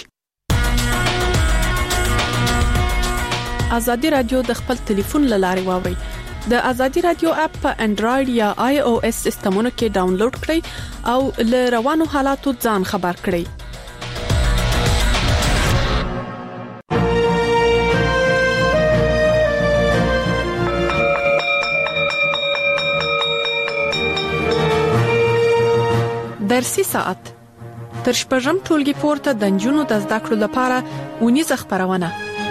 ازادي رادیو د خپل ټلیفون لارې واوري. د ازادي رادیو اپ په انډراید یا آی او اس سیستمونو کې ډاونلوډ کړئ او له روانو حالاتو ځان خبر کړئ. درسي ساعت تر شپږم ټولګي پورته د نجونو د زده کړو لپاره ونیزه خبرونه.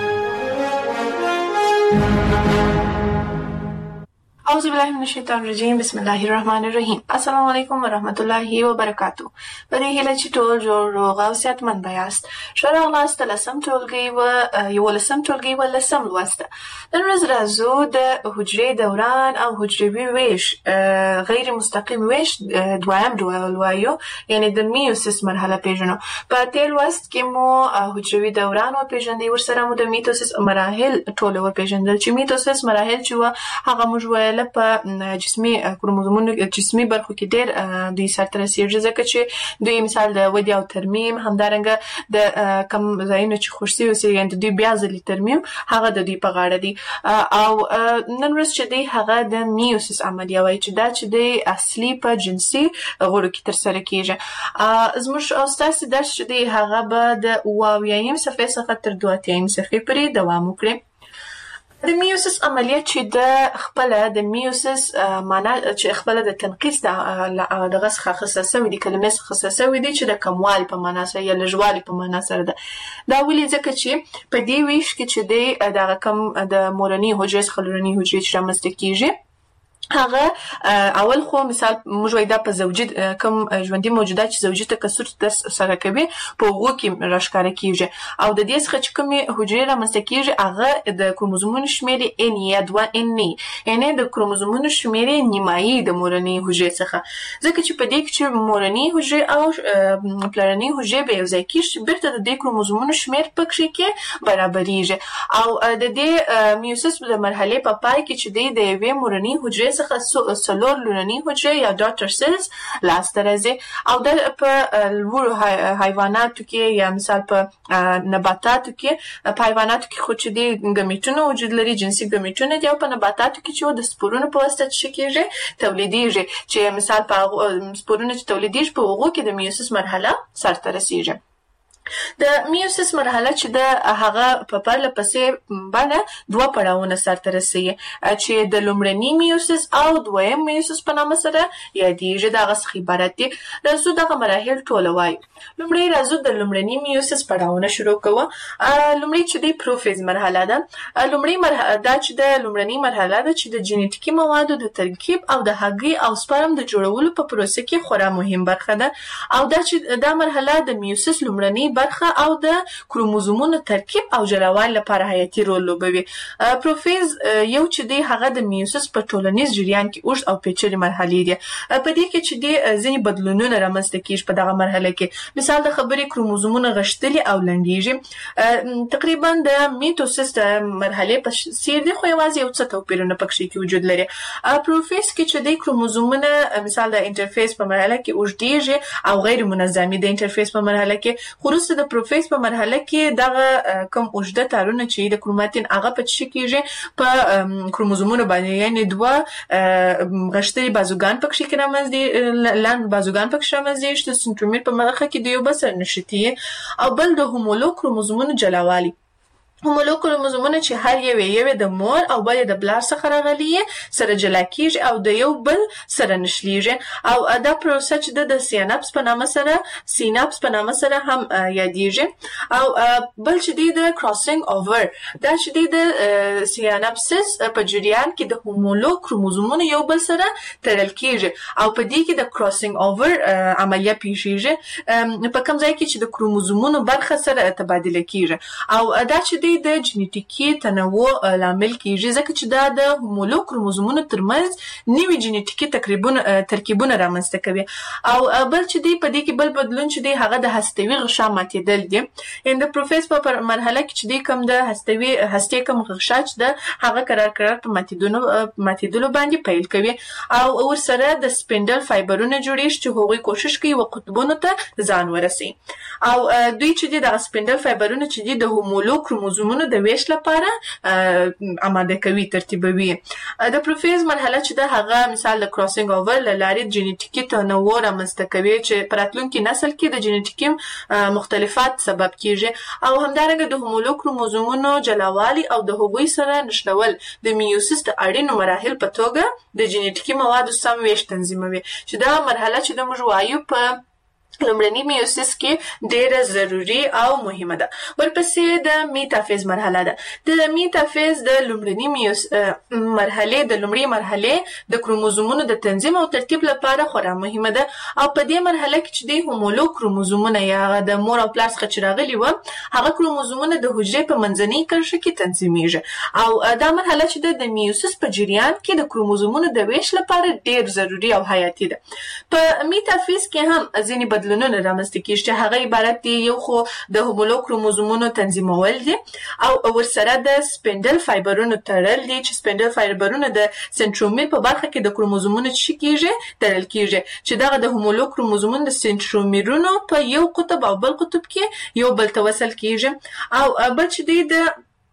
اعوذ بالله من الشیطان الرجیم بسم الله الرحمن الرحیم. السلام علیکم ورحمت الله وبرکاتو. په دې هیله چې ټول جوړ روغ او صحتمند یاست. شرع لاست لسم ټولګي و یو لسم ټولګي و لسم لوسته. نن ورځ راځو د حجرې دوران او حجروي ویش غیر مستقیم ویش دویم ډول وایو، یعنی د میوسیس مرحله پیژنو. په تیر لوست کې مو حجروي دوران او پیژندې، ورسره مو د میوسیس مراحل ټول و پیژندل چې میوسیس مراحل چې هغه موږ په جسمي کروموزومونو جسمي برخو کې ډېر د سرته رسیږي، ځکه چې دوی مثال د ودی او ترمیم، همدارنګه د کم ځایونو چې خوشسي اوسي یعنی د دوی بیا ځلې ترمیم هغه د دوی په غاړه دی. او نن ورځ چې دی هغه د میوسیس عملیه وایي چې دا چې دی اصلي په جنسي غړو کې ترسره کیږي. زموږ او ستاسو درس چې دی هغه به د اوه اویایم صفحې څخه تر دوه اتیایم صفحې پورې دوام وکړي. د میوسیس عملیه چې د خپل د میوسیس معنا چې خپل د تنقیص د دغه څخه خصصه وي، د کلمې څخه خصصه وي چې د کموال په معنا سره یا لږوالي په معنا سره ده. دا ولې ځکه چې په دې ویش کې چې د دغه کم د مورني حجرې څخه لورني حجرې چې رامنځته کیږي هغه اول خو مثال موږ وایو دا په زوجي کوم ژوندۍ موجودات چې زوجي تکثر سره کوي په هغو کې راښکاره کیږي، او د دې څخه چې کومې حجرې رامنځته کیږي هغه د کروموزومونو شمېر ان یا دوه ان یعنی د کروموزومونو شمېر نیمایي د مورنۍ حجرې څخه، ځکه چې په دې کې چې مورنۍ حجرې او پلرنۍ حجرې به یو ځای کیږي بیرته د دې کروموزومونو شمېر پکې کې برابرېږي. او د دې میوسیس د مرحلې په پای کې چې د یوې مورنۍ حجرې څخه څلور لورنۍ حجرې یا ډاټر سیلز لاسته راځي. او د په لوړو حیواناتو کې یا مثال په نباتاتو کې په حیواناتو کې خو چې د ګمیټونو وجود لري، جنسي ګمیټونه دي، او په نباتاتو کې چې د سپورونو په واسطه څه کېږي تولیدېږي، چې مثال په سپورونو چې تولیدېږي په هغو کې د میوسیس مرحله سرته رسیږي. د میوسیس مرحله چې د هغه په پرله پسې باندې دوه پړاوونه سرته رسیږي چې د لومړني میوسیس او دویم میوسیس په نامه سره یادېږي. دغه څخه عبارت دي. راځو دغه مراحل ټول وایو. لومړی راځو د لومړني میوسیس پړاوونه شروع کوو. لومړی چې د پروفیز مرحله ده. لومړی مرحله دا چې د لومړني مرحله ده چې د جینیټیکي موادو د ترکیب او د هګۍ او سپرم د جوړولو په پروسه کې خورا مهم برخه ده. او دا چې دا مرحله د میوسیس لومړني برخه او د کروموزومونو ترکیب او جوړول لپاره حیاتي رول لوبوي. پروفیز یو چې دی هغه د میوسیس په ټولنیز جریان کې اوږد او پیچلې مرحلې دي. په دې کې چې دی ځینې بدلونونه رامنځته کیږي په دغه مرحله کې. مثال د خبرې کروموزومونه غښتلي او لنډیږي. تقریبا د میټوسیس د مرحلې په څیر دي، خو یوازې یو څه توپیرونه پکې کې وجود لري. پروفیز کې چې دی کروموزومونه مثال د انټرفیس په مرحله کې اوږدیږي او غیر منظمي د انټرفیس په مرحله کې. خروسته د پروفیز په مرحله کې دغه کوم اوږده تارونه چې د کروماتین هغه په څه کېږي په کروموزومونو باندې، یعنی دوه غښتلي بازوګان پکې کې رامنځته لاند بازوګان پکې رامنځته چې د سنترومیر په مخه کې د یو بل سره نښتي، او بل د هومولوګ کروموزومونو جلاوالي. هومولوګ کروموزومونه چې هر یو یو د مور او بل د بلار څخه راغلي سره جلا کیږي او د یو بل سره نشلیږي. او دا پروسه چې د سیناپس په نامه سره سیناپس په نامه سره هم یادېږي. او بل چې د کراسینګ اوور دا چې د سیناپسس په جریان کې د هومولوګ کروموزومونو یو بل سره تړل کیږي، او په دې کې د کراسینګ اوور عملیه پیښیږي په کوم ځای کې چې د کروموزومونو برخه سره تبادله کیږي. او دا چې دی د جنټیکي تنوع لامل کیږي ځکه چې دا د هومولوگ کروموزومونو ترمنځ نوي جنټیکي تقریبونه ترکیبونه رامنځته کوي. او بل چې دی په دې کې بل بدلون چې دی هغه د هستوي غشا ماتېدل دي. ان د پروفیس په مرحله کې چې دی کوم د هستوي هستې کوم غشا چې د هغه قرار قرار په ماتېدلو ماتېدلو باندې پیل کوي او ورسره د سپینډل فایبرونه جوړیږي چې هغوی کوشش کوي و قطبونو ته ځان ورسي. او دوی چې د سپینډل فایبرونه چې د هومولوگ کروموزومونو د ویش لپاره آماده کوي ترتیبوي. د پروفیز مرحله چې د هغه مثال د کراسینګ اوور لارې جنټیکي تنوع رامنځته کوي چې په راتلونکي نسل کې د جنټیکي مختلفات سبب کیږي او همدارنګه د هومولوگ کروموزومونو جلاوالي او د هغوی سره نښلول د میوسیس د اړینو مراحل په توګه د جنټیکي موادو سم ویش تنظیموي چې دا مرحله چې د موږ وایو په لومړني میوسیس کې ډیره ضروری او مهمه ده. ورپسې د میتافیز مرحله ده. د میتافیز د لومړني میوس مرحله د لومړي مرحله د کروموزومونو د تنظیم او ترتیب لپاره خورا مهمه ده او په دې مرحله کې چې د هومولوگ کروموزومونه یا د مور او پلار څخه چې راغلي و هغه کروموزومونه د حجرې په منځنۍ کرښه کې تنظیمیږي او دا مرحله چې د میوسیس په جریان کې د کروموزومونو د ویش لپاره ډیر ضروری او حیاتي ده. په میتافیز کې هم ځینې بدلونونه رامنځته کیږي چې هغه عبارت دي یو خو د هومولوگ کروموزومونو تنظیمول دي او ورسره د سپینډل فایبرونو تړل دي چې سپینډل فایبرونه د سنټرومیر په برخه کې د کروموزومونو چې کیږي تړل کیږي چې دغه د هومولوگ کروموزومونو د سنټرومیرونو په یو قطب او بل قطب کې یو بل ته وصل کیږي او بل چې دی د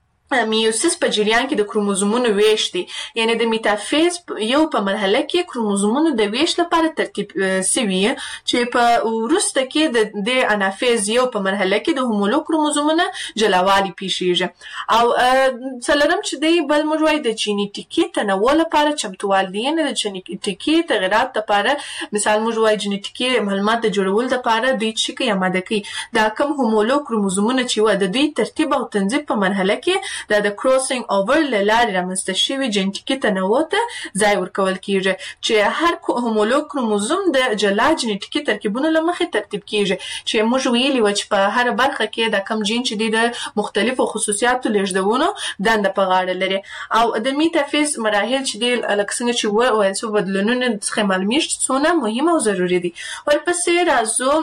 میوسیس په جریان کې د کروموزومونو ویش دي یعنی د میتافیز یو په مرحله کې کروموزومونو د ویش لپاره ترتیب سوي چې په وروسته کې د انافیز یو په مرحله کې د هومولوگ کروموزومونو جلاوالي پیښیږي او څلورم چې دی بل موږ وایو د جنټیکي تنوع لپاره چمتووال دي یعنی د جنټیکي تغیرات لپاره مثال موږ وایو جنټیکي معلومات د جوړولو لپاره دوی چې کوي آماده کوي دا کوم هومولوگ کروموزومونه چې و د دوی ترتیب او تنظیم په مرحله کې دا د کراسینګ اوور لارې رامنځته شوي جنټیکي تنوع ته ځای ورکول کیږي چې هر هومولوگ کروموزوم د جلا جنټیکي ترکیبونو له مخې ترتیب کیږي چې موږ ویلي و چې په هر برخه کې د کم جین چې د مختلفو خصوصیاتو لیږدونو دنده په غاړه لري او د میتافیز مراحل چې د لکه څنګه چې وایي څو بدلونونه څخه معلومیږي څونه مهمه او ضروري دي. ورپسې راځو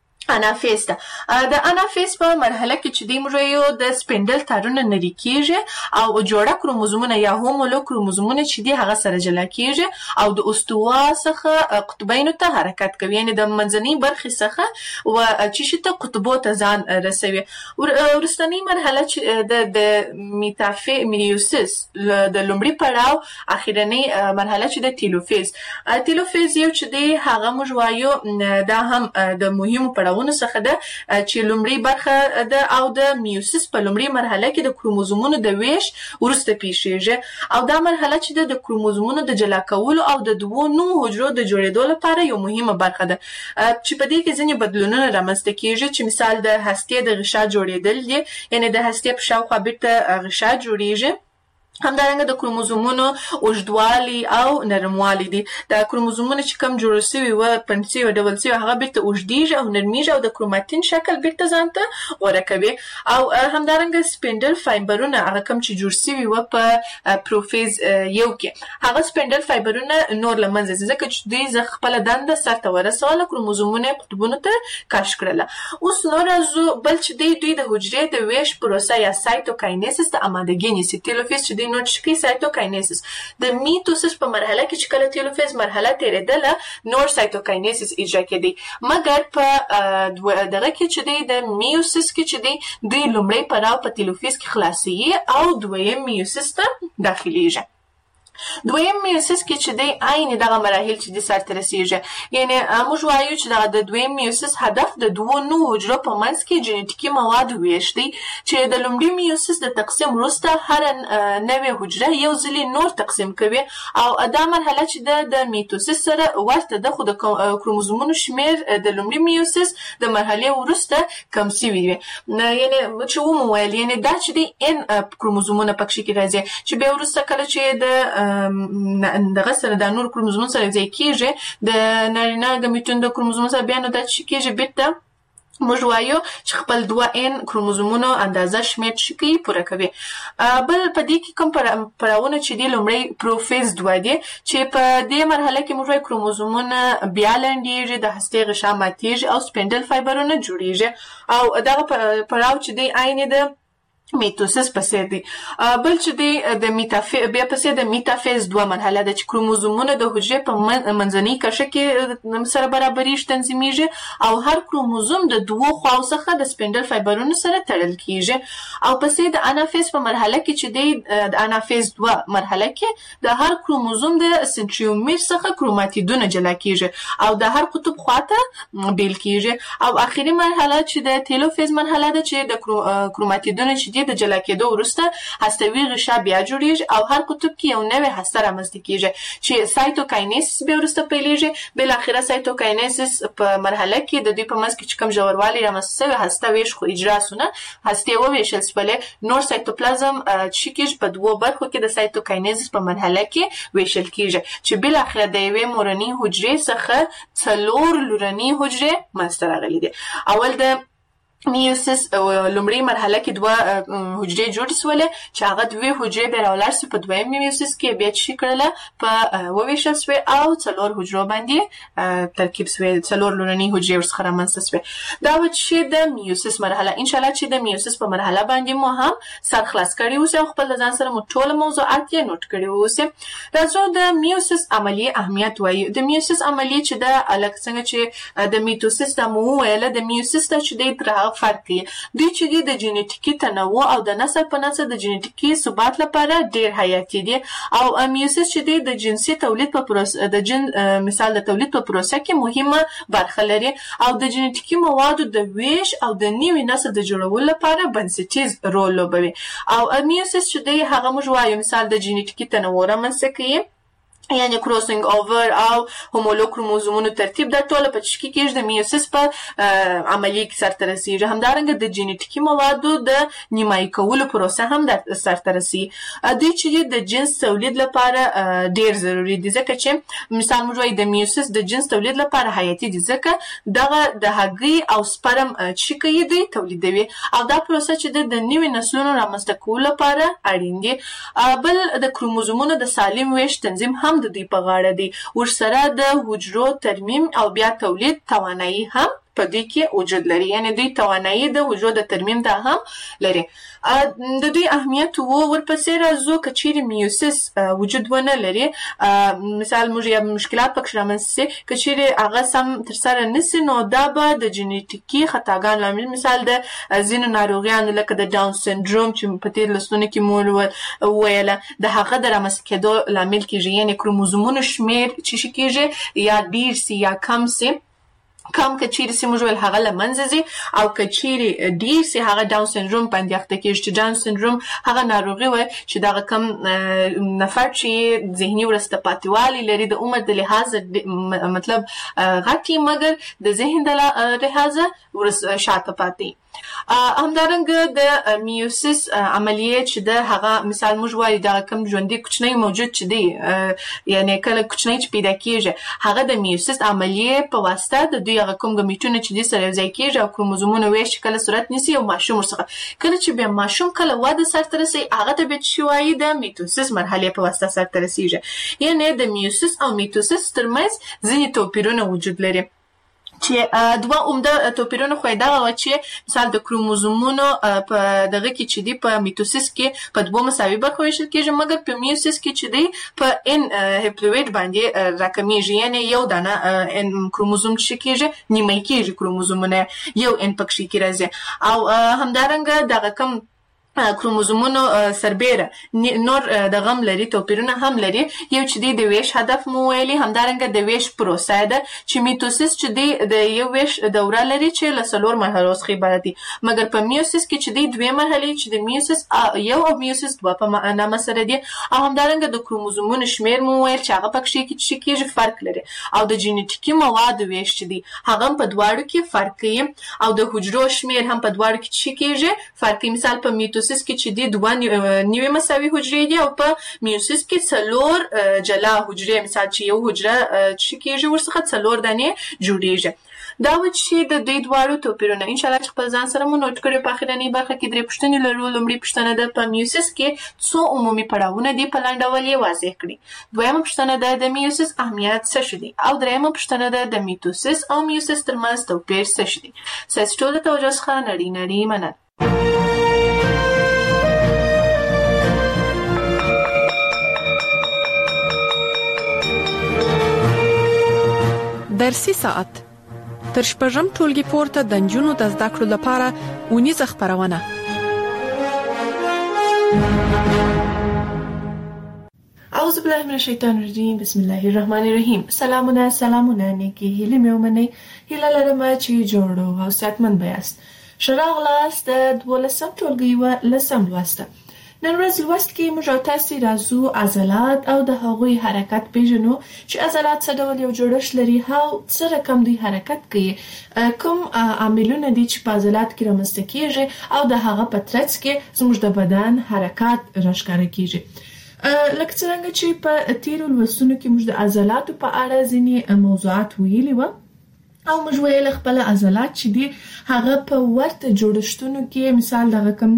انافیز ته. د انافیز په مرحله کې چې دی موږ یو د سپینډل تارونه نری کیږي او جوړه کروموزومونه یا هومولوگ کروموزومونه چې دی هغه سره جلا کیږي او د استوا څخه قطبینو ته حرکت کوي یعنی د منځنۍ برخې څخه و چې شته قطبو ته ځان رسوي. ورستنی مرحله چې د د میتافی میوسیس د لومړي پړاو اخیرنی مرحله چې د تیلوفیز تیلوفیز یو چې دی هغه موږ وایو دا هم د مهمو پړاو ونه څخه ده چې لومړی برخه ده او د میوسیس په لومړی مرحله کې د کروموزومونو د ویش ورسته پیښیږي او دا مرحله چې د کروموزومونو د جلا کولو او د دوو نوو حجرو د جوړېدو لپاره یو مهمه برخه ده چې په دې کې ځینې بدلونونه رامنځته کیږي چې مثال د هستې د غشا جوړېدل دي یعنی د هستې په شاوخوا بیرته غشا جوړیږي همدارنګه د کروموزومونو اوږدوالي او نرموالي دي. د کروموزومونو چې کم جوړ شوي و پنسي او ډبل سي هغه بیرته اوږدیږي او نرمیږي او د کروماتین شکل بیرته ځان ته غوره کوي او همدارنګه سپینډل فایبرونه هغه کم چې جوړ شوي و په پروفیز یو کې هغه سپینډل فایبرونه نور له منځه ځي ځکه چې دوی ز خپل دنده سرته ورسوله کروموزومونه قطبونو ته کش کړله. اوس نور راځو بل چې دوی دوی د حجرې د ویش پروسه یا سایتوکاینیسس ته آمادګي نیسي. تیلوفیز چې نو چې سایتوکاینیسس د میټوسس په مرحله کې چې کله تیلوفیز مرحله تیرېدله نور سایتوکاینیسس اجرا کېدی مګر په دغه کې چې دی د میوسس کې چې دی دوی لومړی پړاو په تیلوفیز کې خلاصي او دویم میوسس ته داخليږي. دویم میوسیس کې چې دی عین دغه مراحل چې د سرته رسیږي یعنی موږ وایو چې دغه د دویم میوسیس هدف د دوو نوو حجرو په منځ کې جنټیکي مواد ویش دی چې د لومړي میوسیس د تقسیم وروسته هر نوې حجره یو ځلې نور تقسیم کوي او دا مرحله چې د د میټوسیس سره ورته ده خو د کروموزومونو شمیر د لومړي میوسیس د مرحله وروسته کم شوی وي یعنی چې ومویل یعنی دا چې دی ان کروموزومونه پکې کې راځي چې به وروسته کله چې د دغه سره د نور کروموزوم سره ځای کېږي د نارینه ګمیټون د کروموزوم سره بیا نو د چې کېږي بیرته موږ وایو چې خپل دوه ان کروموزومونو اندازه شمېر شي پوره کوي. بل په دې کې کوم پړاوونه چې دی لومړی پروفیز دوه دی چې په دې مرحله کې موږ وایو کروموزومونه بیا لنډیږي، د هستې غشا ماتیږي او سپینډل فایبرونه جوړیږي او دغه پړاو چې دی عین د میتوسس پسې دی. بل چې دی د میتافیز بیا پسې د میتافیز دوه مرحله ده چې کروموزومونه د حجرې په منځنۍ کرښه کې سره برابرېږي، تنظیمیږي او هر کروموزوم د دوو خواو څخه د سپینډل فایبرونو سره تړل کیږي. او پسې د انافیز په مرحله کې چې دی د انافیز دوه مرحله کې د هر کروموزوم د سنتریومیر څخه کروماتیدونه جلا کیږي او د هر قطب خواته بیل کیږي. او اخیری مرحله چې د تیلوفیز مرحله ده چې د کروماتیدونه چې د جلا کېدو وروسته هستوي غشا بیا جوړیږي او هر قطب کې یو نوې هسته رامنځته کیږي چې سایتوکاینیسس بیا وروسته پیلېږي. بل اخره سایتوکاینیسس په مرحله کې د دوی په منځ کې چې کوم ژوروالی رامنځته شوی هسته ویش خو اجرا سونه هستې وویشل شولې، نور سایتوپلازم چې کېږي په دوو برخو کې د سایتوکاینیسس په مرحله کې ویشل کیږي چې بل اخره د یوې مورنۍ حجرې څخه څلور لورنۍ حجرې منځته راغلي دي. اول د میوسس لومړی مرحله کې دوه حجرې جوړې شولې چې هغه دوه حجرې بیا راولاړ شي په دویم میوسس کې بیا چې کړله په وویشل شوې او څلور حجرو باندې ترکیب شوې، څلور لورنۍ حجرې ورڅخه رامنځته شوې. دا و چې د میوسس مرحله. انشاءالله چې د میوسس په مرحله باندې مو هم سر خلاص کړی اوسئ او خپل ځان سره مو ټول موضوعات یې نوٹ کړي اوسئ. راځو د میوسس عملیې اهمیت وایو. د میوسس عملیې چې د الګ څنګه چې د میتوسس د مو ویل د میوسس ته چې د فرق کوي دوی چې د جینټیکي تنوع او د نسل په نسل د جینټیکي ثبات لپاره ډیر حیاتي دي. او میوسس چې د جنسي تولید په پروسه د جن مثال د تولید په پروسه کې مهمه برخه لري او د جینټیکي موادو د ویش او د نوي نسل د جوړولو لپاره بنسټیز رول لوبوي. او میوسس چې دی هغه موږ وایو مثال د جینټیکي تنوع رامنځته کوي، یعنی کروسینګ اوور او هومولوګ کروموزومونو ترتیب د ټوله په چکی کې د میوسس په عملیې کې سرته رسیږي. همدارنګه د جینټیکي موادو د نیمایي کولو پروسه هم د سرته رسیږي. دوی چې د جنس تولید لپاره ډیر ضروری دي ځکه چې مثال موږ وایو د میوسس د جنس تولید لپاره حیاتي دي ځکه دغه د هګۍ او سپرم چې کوي دوی تولیدوي او دا پروسه چې د نوي نسلونو رامنځته کولو لپاره اړین دي. بل د کروموزومونو د سالم ویش تنظیم هم د دوی په غاړه دی. ورسره د حجرو ترمیم او بیا تولید توانایي هم په دې کې وجود لري، یعنی دوی توانایي د حجرو د ترمیم ته هم لري. د دوی اهمیت وو ورپسې راځو که چیرې میوسس وجود ونه لري، مثال موږ یا مشکلات پکې رامنځته شي که چیرې هغه سم ترسره نشي نو دا به د جینټیکي خطاګانو لامل مثال د ځینو ناروغیانو لکه د ډاون سنډروم چې په تیر لسلونو کې مو وویله د هغه د رامنځته کېدو لامل کېږي، یعنی کروموزومونو شمېر چې شي کېږي یا ډیر سي یا کم سي. کم که چیرې سي موږ ویل هغه له منځه ځي او که چیرې ډیر سي هغه ډاون سنډروم باندې اخته کېږي چې ډاون سنډروم هغه ناروغي وایي چې دغه کم نفر چې ذهني وروسته پاتې لري د عمر د لحاظه مطلب غټي مګر د ذهن د لحاظه ورسته شاته پاتې. همدارنګه د میوسس عملیې چې د هغه مثال موږ وایو دا کم ژوندۍ کوچنی موجود چې دی یعنی کله کوچنی چې پیدا کېږي هغه د میوسس عملیې په واسطه د دوی هغه کوم ګمیټونه چې دي سره یوځای کېږي او کروموزومونه ویش کله صورت نیسي او ماشوم ورڅخه کله چې بیا ماشوم کله واده سرته رسي هغه ته به چې وایي د میتوسس مرحلې په واسطه سرته رسیږي. یعنی د میوسس او میتوسس ترمنځ ځینې توپیرونه وجود لري چې دوه عمده توپیرونه خو دا و چې مثال د کروموزومونو په دغه کې چې دی په میتوسس کې په دوه مساوي برخو ویشل کېږي مګر په میوسس کې چې دی په ان هپلوئید باندې راکمیږي، یعنی یو دانه ان کروموزوم چې کېږي نیمه کېږي کروموزومونه یو ان پکې کې راځي. او همدارنګه دغه کم کروموزومونو سربېره نور د غم لري توپیرونه هم لري. یو چې دی د ویش هدف مو ویلي، همدارنګه د ویش پروسه ده چې میتوسس چې دی د یو ویش دوره لري چې له څلور مرحلو څخه عبارت دي مګر په میوسس کې چې دی دوه مرحلې چې د میوسس یو او میوسس دوه په نامه سره دي. او همدارنګه د کروموزومونو شمېر مو ویل چې هغه پکې کې چې کېږي فرق لري او د جینټیکي موادو ویش چې دی هغه په دواړو کې فرق کوي او د حجرو شمېر هم په دواړو کې چې کېږي فرق کوي. مثال په میتوسس کې چې دی دوه نیوي مساوي حجرې دي او په میوسس کې څلور جلا حجرې مثال چې یو حجره چې کېږي ورڅخه څلور دانې جوړیږي. دا و چې د دوی دواړو توپیرونه ان شاء الله خپل ځان سره مو نوٹ کړئ. په اخرنۍ برخه کې درې پوښتنې لرو. لومړی پوښتنه ده په میوسیس کې څو عمومي پړاوونه دي، په لاندې ډول یې واضح کړئ. دویمه پوښتنه ده د میوسیس اهمیت څه شي دي، او دریمه پوښتنه ده د میتوسیس او میوسیس ترمنځ توپیر څه شي دي. ستاسو ټول د توجه څخه نړۍ نړۍ مننه. درسي ساعت تر شپږم ټولګي پورته د نجونو د زده کړو لپاره ونیزه خبرونه. اعوذ بالله من الشیطان الرجیم. بسم الله الرحمن الرحیم. سلامونه سلامونه نیکی هیله مې ومنئ. هیله لرم چې جوړو او صحتمند بیاست. شراغلاست د دولسم ټولګي و لسم لوسته. نن ورځ لوست کې موږ تاسو راځو عضلات او د هغوی حرکت پیژنو چې عضلات څه ډول یو جوړښت لري، هاو څه رقم دوی حرکت کوي، کوم عاملونه دي چې په عضلات کې رامنځته کیږي او د هغه په ترڅ کې زموږ د بدن حرکت راښکاره کیږي. لکه څنګه چې په تیرو لوستونو کې موږ د عضلاتو په اړه ځینې موضوعات ویلي و او موږ ویل خپل عضلات چې دي هغه په ورته جوړښتونو کې مثال دغه کوم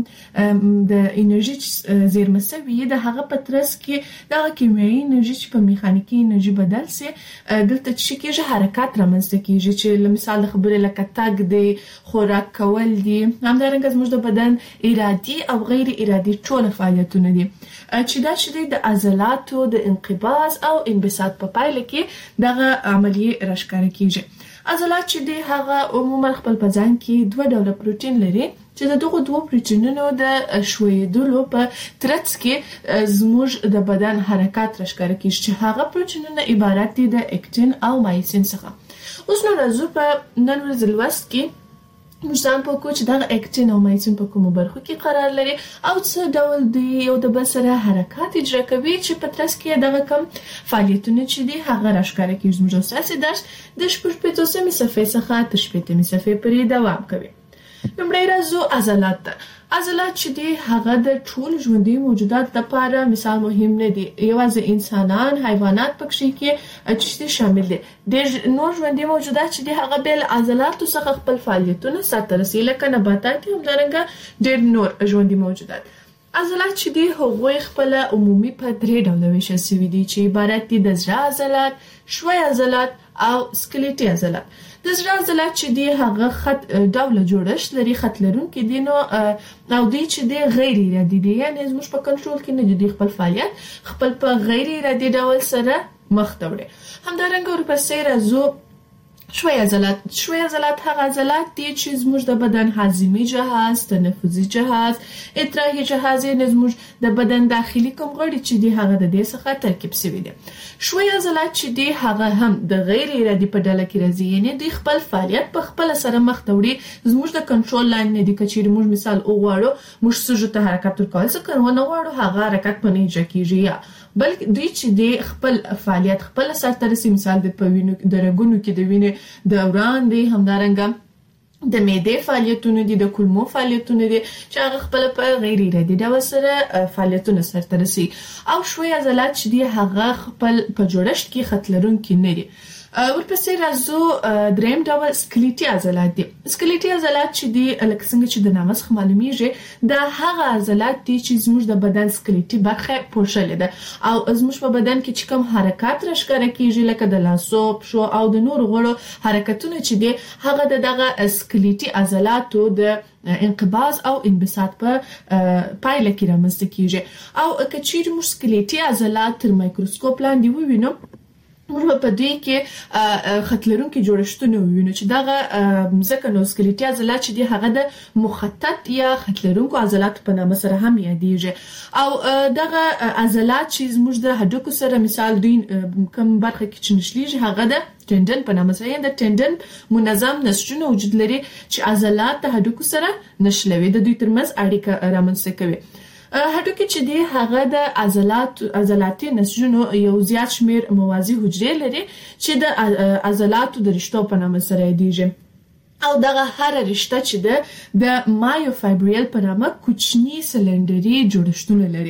د انرژي زیرمه سوي د هغه په ترڅ کې د کیمیاوي انرژي چې په میخانیکي انرژي بدل سي دلته چې کېږي حرکت رامنځته کیږي چې مثال د خبرې لکه تګ دی، خوراک کول دي، همدارنګه زموږ د بدن ارادي او غیر ارادي ټول فعالیتونه دي چې دا چې د عضلاتو د انقباض او انبساط په پایله کې دغه عملیه راښکاره کیږي. عضلات چې دی هغه عموما خپل په ځان کې دوه ډوله پروتین لري چې د دغه دوه پروتینونو د ښویېدلو په ترڅ کې زموږ د بدن حرکت راښکاره کیږي چې هغه پروتینونه عبارت دي د اکتین او مایسین څخه. اوس نو راځو په نن ورځ لوست کې موږ ځان په کو چې دغه اکتین او مایسین په کومو برخو کې قرار لري او څه ډول دی یو د بل سره حرکت اجرا کوي چې په ترڅ کې دغه کم فعالیتونه چې دي هغه راښکاره کیږي. زموږ اساسي درس د شپږ صفحې څخه تر شپږ صفحې پورې دوام کوي. لومړی راځو عضلات ته. عضلات چې دي هغه د ټول ژوندي موجودات لپاره مثال مهم نه دي، یوازې انسانان، حیوانات پکې کې چې شامل دي. د نور ژوندي موجودات چې دي هغه بل عضلاتو څخه خپل فعالیتونه ساتل رسي لکه نباتات هم همدارنګه ډېر نور ژوندي موجودات. عضلات چې دي هغوی خپل عمومي په درې ډوله ویشل شوي دي چې عبارت دي د زړه عضلات، ښوی عضلات او سکلیټي عضلات. د زړه عضلات چې دي هغه خط ډوله جوړښت لري، خط لرونکي دي نو او دوی چې دي غیر ارادي دي، یعنې زموږ په کنټرول کې نه دي، خپل فعالیت خپل په غیر ارادي ډول سره مخ ته وړي. همدارنګه ورپسې راځو ښوی عضلات. ښوی عضلات هغه عضلات دي چې زموږ د بدن هاضمي جهاز، تنفسي جهاز، ادراکي جهاز یې زموږ د بدن داخلي کوم غړي چې دي هغه د دې څخه ترکیب شوي دي. ښوی عضلات چې دي هغه هم د غیر ارادي په ډله کې راځي، یعنې دوی خپل فعالیت په خپل سره مخ ته وړي، زموږ د کنټرول لاندې نه دي. که چیرې موږ مثال وغواړو موږ سږو ته حرکت ورکول څه کوو نه غواړو هغه حرکت په نه اجرا کیږي، یا بلکې دوی چې دي خپل فعالیت خپل سرته رسي. مثال د په وینو د رګونو کې د وینې دوران دی، همدارنګه د معدې فعالیتونه دي، د کولمو فعالیتونه دي چې هغه خپل په غیر ارادي ډول سره فعالیتونه سرته رسي. او ښوی عضلات چې دي هغه خپل په جوړښت کې خط لرونکي نه دي. ورپسې راځو دریم ډول سکلیټي عضلات دي. سکلیټي عضلات چې دي لکه څنګه چې د نامه څخه معلومیږي دا هغه عضلات دي چې زموږ د بدن سکلیټي برخه پوښلې ده او زموږ په بدن کې چې کوم حرکات راښکاره کیږي لکه د لاسو، پښو او د نورو غړو حرکتونه چې دي هغه دغه سکلیټي عضلاتو د انقباض او انبساط په پایله کې رامنځته کیږي. او که چیرې موږ سکلیټي عضلات تر مایکروسکوپ لاندې ووینو موږ په دوی کې خط لرونکي جوړښتونه ووینو چې دغه ځکه نو سکلیټي عضلات چې دي هغه د مخطط یا خط لرونکو عضلاتو په نامه سره هم یادېږي. او دغه عضلات چې زموږ د هډوکو سره مثال دوی کوم برخه کې چې نښلېږي هغه د ټندن په نامه سره، د ټندن منظم نسجونه وجود لري چې عضلات د هډوکو سره نښلوي، د دوی ترمنځ اړیکه رامنځته کوي. هډوکي چې دی هغه د عضلات عضلاتي نسجونو یو زیات شمیر موازی حجرې لري چې د عضلاتو د رشتو په نامه سره یادېږي. او دغه هر رشته چې ده د مایوفایبریل په نامه کوچني سلندري جوړښتونه لري.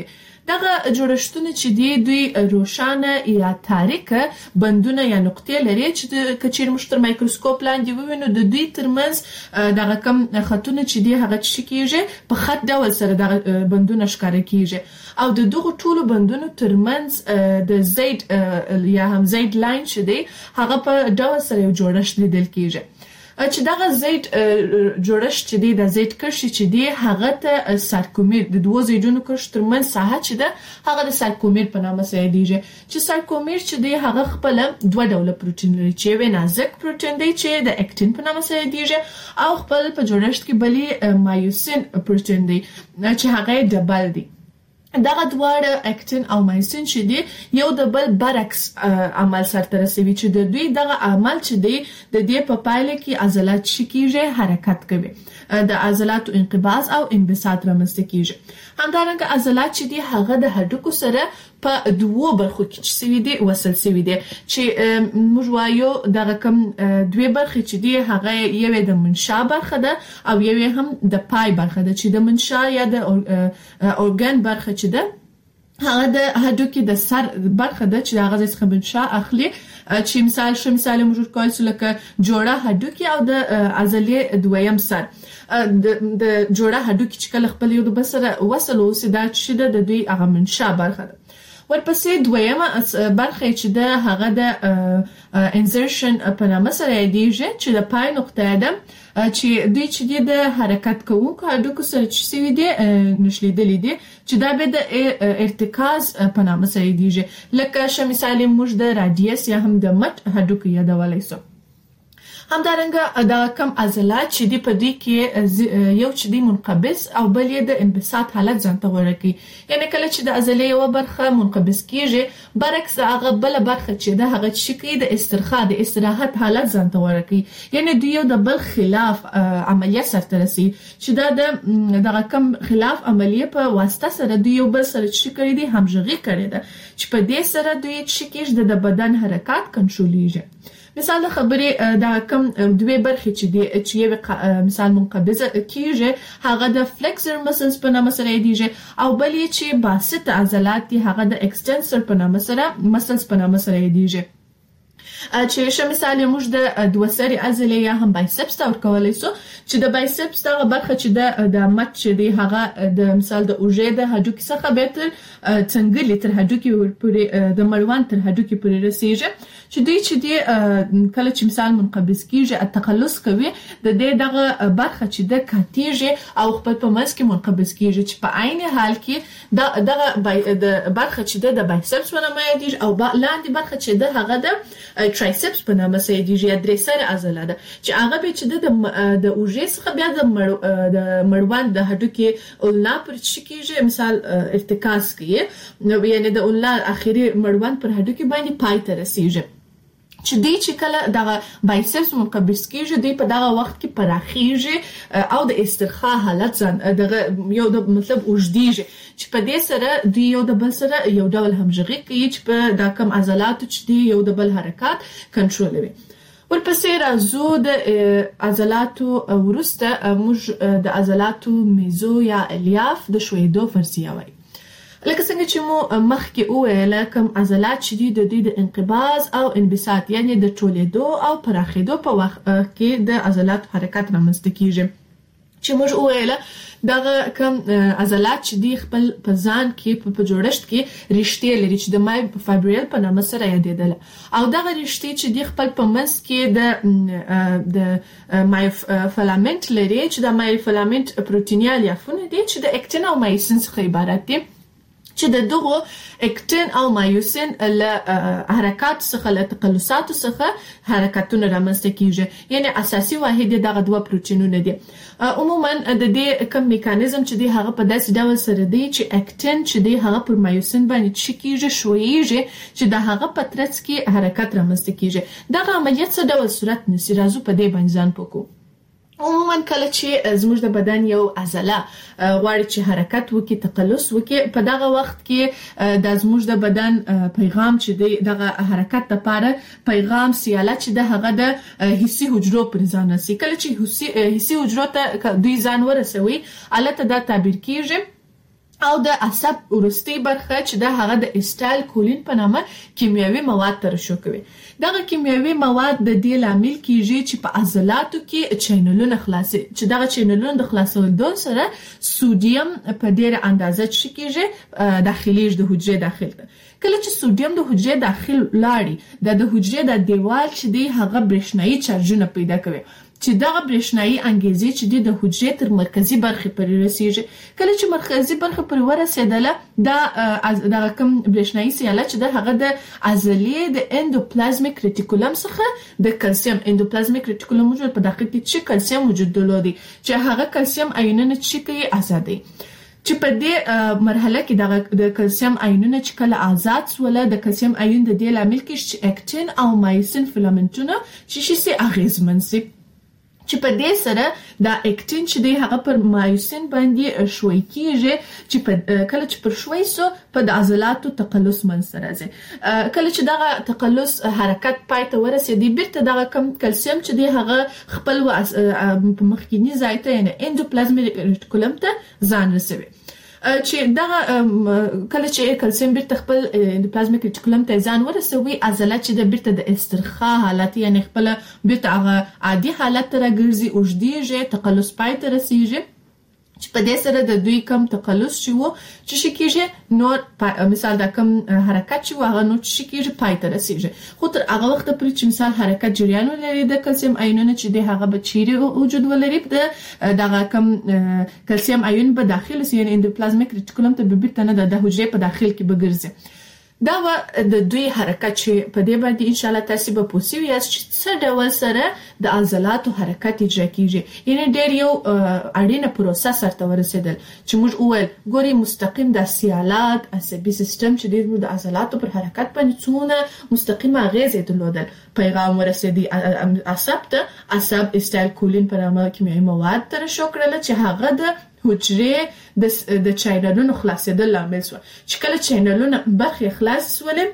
دغه جوړښتونه چې دی دوی روښانه یا تاریکه بندونه یا نقطې لري چې د کچیر مشتر مایکروسکوپ لاندې ووینو د دوی ترمنځ دغه کم خطونه چې دی هغه چې کیږي په خط ډول سره دغه بندونه ښکاره کیږي او د دغه ټولو بندونو ترمنځ د زید یا هم زید لاین چې دی هغه په ډول سره یو جوړښت لیدل کیږي چې دغه زید جوړښت چې دی د زید کرښې چې دی هغه ته سارکومیر د دوه زیدونو کرښ ترمنځ ساحه چې ده هغه د سارکومیر په نامه یادېږي چې سارکومیر چې دی هغه خپل دوه ډوله پروتین لري چې یو نازک پروتین دی چې د اکتین په نامه یادېږي او خپل په جوړښت کې بلې مایوسین پروتین دی چې هغه ډبل دی دغه دواړه اکتین او مایسین چې دی یو د بل برعکس عمل سرته رسوي چې د دوی دغه عمل چې دی د دې په پایله کې عضلات شکیږي حرکت کوي د عضلاتو انقباض او انبساط رامنځته کیږي همدارنګه عضلات چې دی هغه د هډوکو سره په دوه برخو کې چې سوي دي وصل سوي دي چې موږ وایو دغه کم دوه برخې چې دی هغه یو د منشا برخه ده او یو هم د پای برخه ده چې د منشا یا د اورګان برخه چې ده هغه د هډوکي د سر برخه ده چې هغه څخه منشا اخلي چې مثال شو مثال موږ کول لکه جوړه هډوکي او د عضلې دویم سر د جوړه هډوکي چې کله خپل یو د بسره وصل اوسه چې د دوی هغه منشا برخه ده ورپسې دویمه برخه چې ده هغه د انزرشن په نامه سره یادېږي چې د پای نقطه ده چې دوی چې د حرکت کوونکو هډوکو سره چې سوي دي نشلیدلې دي چې دا به د ارتکاز په نامه سره یادېږي لکه ش مثال موږ د رادیوس یا هم د مټ هډوکو یادولای شو همدارنګه دا کم عضلات چې دی په دې کې یو چې دی منقبض او بل یې د انبساط حالت ځان ته ورکی یعنی کله چې د عضلې یو برخه منقبض کیږي برعکس هغه بل برخه چې د هغه چې کې د استرخاء د استراحت حالت ځان ته ورکی یعنی دوی یو د بل خلاف عملیه سرته رسي چې دا د دغه کم خلاف عملیه په واسطه سره دوی یو بل سره چې کړی دی همغږي کړی ده چې په دې سره دوی چې کېږي د بدن حرکت کنټرولېږي مثال د خبرې دا کم دوه برخې چې دی چې یو مثال منقبضه کیږي هغه د فلکسر مسلز په نامه سره یادېږي او بل یې چې باسط عضلات دي هغه د ایکستنسر په نامه سره مسلز په نامه سره یادېږي چې ش مثال موږ د دوه سری عضلې یا هم بایسپس تور کولای شو چې د بایسپس دغه برخه چې د د مټ چې دی هغه د مثال د اوژې د هډوکي څخه به تر څنګه تر هډوکي پورې د مړوند تر هډوکي پورې رسیږي چې دوی چې دی کله چې مثال منقبض کیږي تقلص کوي د دې دغه برخه چې د کاتیږي او خپل په منځ کې منقبض کیږي چې په عین حال کې د دغه د برخه چې د بایسپس په نامه یادېږي او لاندې برخه چې د هغه د ترایسپس په نامه یادېږي یا درې سره عضله ده چې هغه به چې د د اوژې څخه بیا د د مړوند د هډوکي اولنا پر شکیږي مثال ارتکاز کوي نو یعنی د اولنا اخیری مړوند پر هډوکي باندې پای ته رسیږي چې دی چې کله دغه بایسپس منقبض کیږي دی په دغه وخت کې پراخیږي او د استرخاء حالت ځان دغه یو د مطلب اوږدیږي چې په دې سره دی یو د بل سره یو ډول همغږي کوي چې په دا کم عضلات چې دی یو د بل حرکت کنټرولوي ورپسې راځو د عضلاتو ورسته موږ د عضلاتو میزو یا الیاف د شویدو فرضیه وایي لکه څنګه چې مو مخکې وویل کوم عضلات چې دي د دې د انقباض او انبساط یعنی د ټولیدو او پراخېدو په وخت کې د عضلات حرکت رامنځته کیږي چې موږ وویل دغه کوم عضلات چې دي خپل په ځان کې په جوړښت کې رشتې لري چې د مای فایبریل په نامه سره یادېدل او دغه رشتې چې دي خپل په منځ کې د د مای فلامنت لري چې د مای فلامنت پروتینیال یافونه دي چې د اکتین او مایسین څخه عبارت دي چې د دغه اکتین او مایوسین له حرکات څخه له تقلصات څخه حرکتونه رامنځته کیږي یعنی اساسي واحد دغه دوه پروتینونه دي عموما د دې کوم میکانیزم چې دی هغه په داسې ډول سره دی چې اکتین چې دی هغه پر مایوسین باندې چکیږي شویږي چې د هغه په ترڅ کې حرکت رامنځته کیږي دغه عملیات څه ډول صورت نسی راځو په دې باندې ځان پکو عموما کله چې زموږ د بدن یو عضله غواړي چې حرکت وکړي تقلص وکړي په دغه وخت کې د زموږ د بدن پیغام چې دی دغه حرکت لپاره پیغام سیاله چې د هغه د حسي حجرو پر ځان رسي کله چې حسي حجرو ته دوی ځان ورسوي البته دا تعبیر کیږي او د عصب ورستي برخه چې د هغه د اسټایل کولین په نامه کیمیاوي مواد ترشح کوي. دغه کیمیاوي مواد د دې لامل کیږي چې په عضلاتو کې چینلونه خلاصي، چې دغه چینلونه د خلاصولو سره سودیم په ډیره اندازه چې کیږي داخلي د حجره داخل ته. کله چې سودیم د حجره داخل لاړي د حجره د دیوال چې دی هغه برېښنايي چارجونه پیدا کوي، چې دغه برېښنايي انګیزې چې د حجرې تر مرکزی برخه پورې رسیږي. کله چې مرکزی برخه پورې ورسېدله د دغه کوم برېښنايي سیاله چې د هغه د عضلې د اندوپلازمیک ریټیکولم څخه د کلسیم اندوپلازمیک ریټیکولم موجود په داخل کې چې کلسیم وجود درلودي، چې هغه کلسیم آیونونه چې کوي آزادي، چې په دې مرحله کې د کلسیم آیونونه چې کله آزاد سول د کلسیم آیون د دې لامل کې چې اکټین او مایسین فیلامنټونه چې شي اغیزمن سي، چې په دې سره د اکټین چې دی هغه پر مایوسین باندې شوي کیږي، چې په کله چې پر شوي سو په د عضلاتو تقلص منځ راځي. کله چې دغه تقلص حرکت پای ته ورسېدي بیرته دغه کم کلسیم چې دی هغه خپل په مخکینی ځای ته یعنی اندوپلازمیک ریټیکولم ته ځان رسوي، چې دغه کله چې کلسیم بیرته خپل اندوپلازمیک ریټیکولم ته ځان ورسوي عضله چې د بیرته د استرخاء حالت یعنی خپل بیرته هغه عادي حالت ته راګرځي، اوږدیږي، تقلص پای ته رسیږي، چې په دې سره د دوی کم تقلص شي وو چې شي کېږي نور مثال دا کم حرکت شي هغه نور چې کېږي پای ته رسیږي. خو تر هغه وخت پورې چې مثال حرکت جریان ولري د کلسیم آیونونه چې د هغه به چیرې وجود ولري د دغه کم کلسیم آیون په داخل سي یعنی اندوپلازمیک ریټیکولم ته به بیرته نه د حجرې په داخل کې بګرځي. دا و د دوی حرکت چې په دې باندې ان شاء الله تاسو به پوښیو یاست چې څه ډول سره د عضلاتو حرکت اجرا کیږي، یعنی ډېر یو اړینه پروسه سره ورسېدل چې موږ اول ګوري مستقیم د سیالات عصبي سیستم چې د عضلاتو پر حرکت باندې څونه مستقیمه اغیزه درلودل، پیغام ورسېدي عصب ته، عصب اسټایل کولین پر نامه کیمیاوي مواد ترشح کړل چې هغه د حجرې د د چینلونو خلاصېدل لامل شو، چې کله چینلونه برخه خلاص سول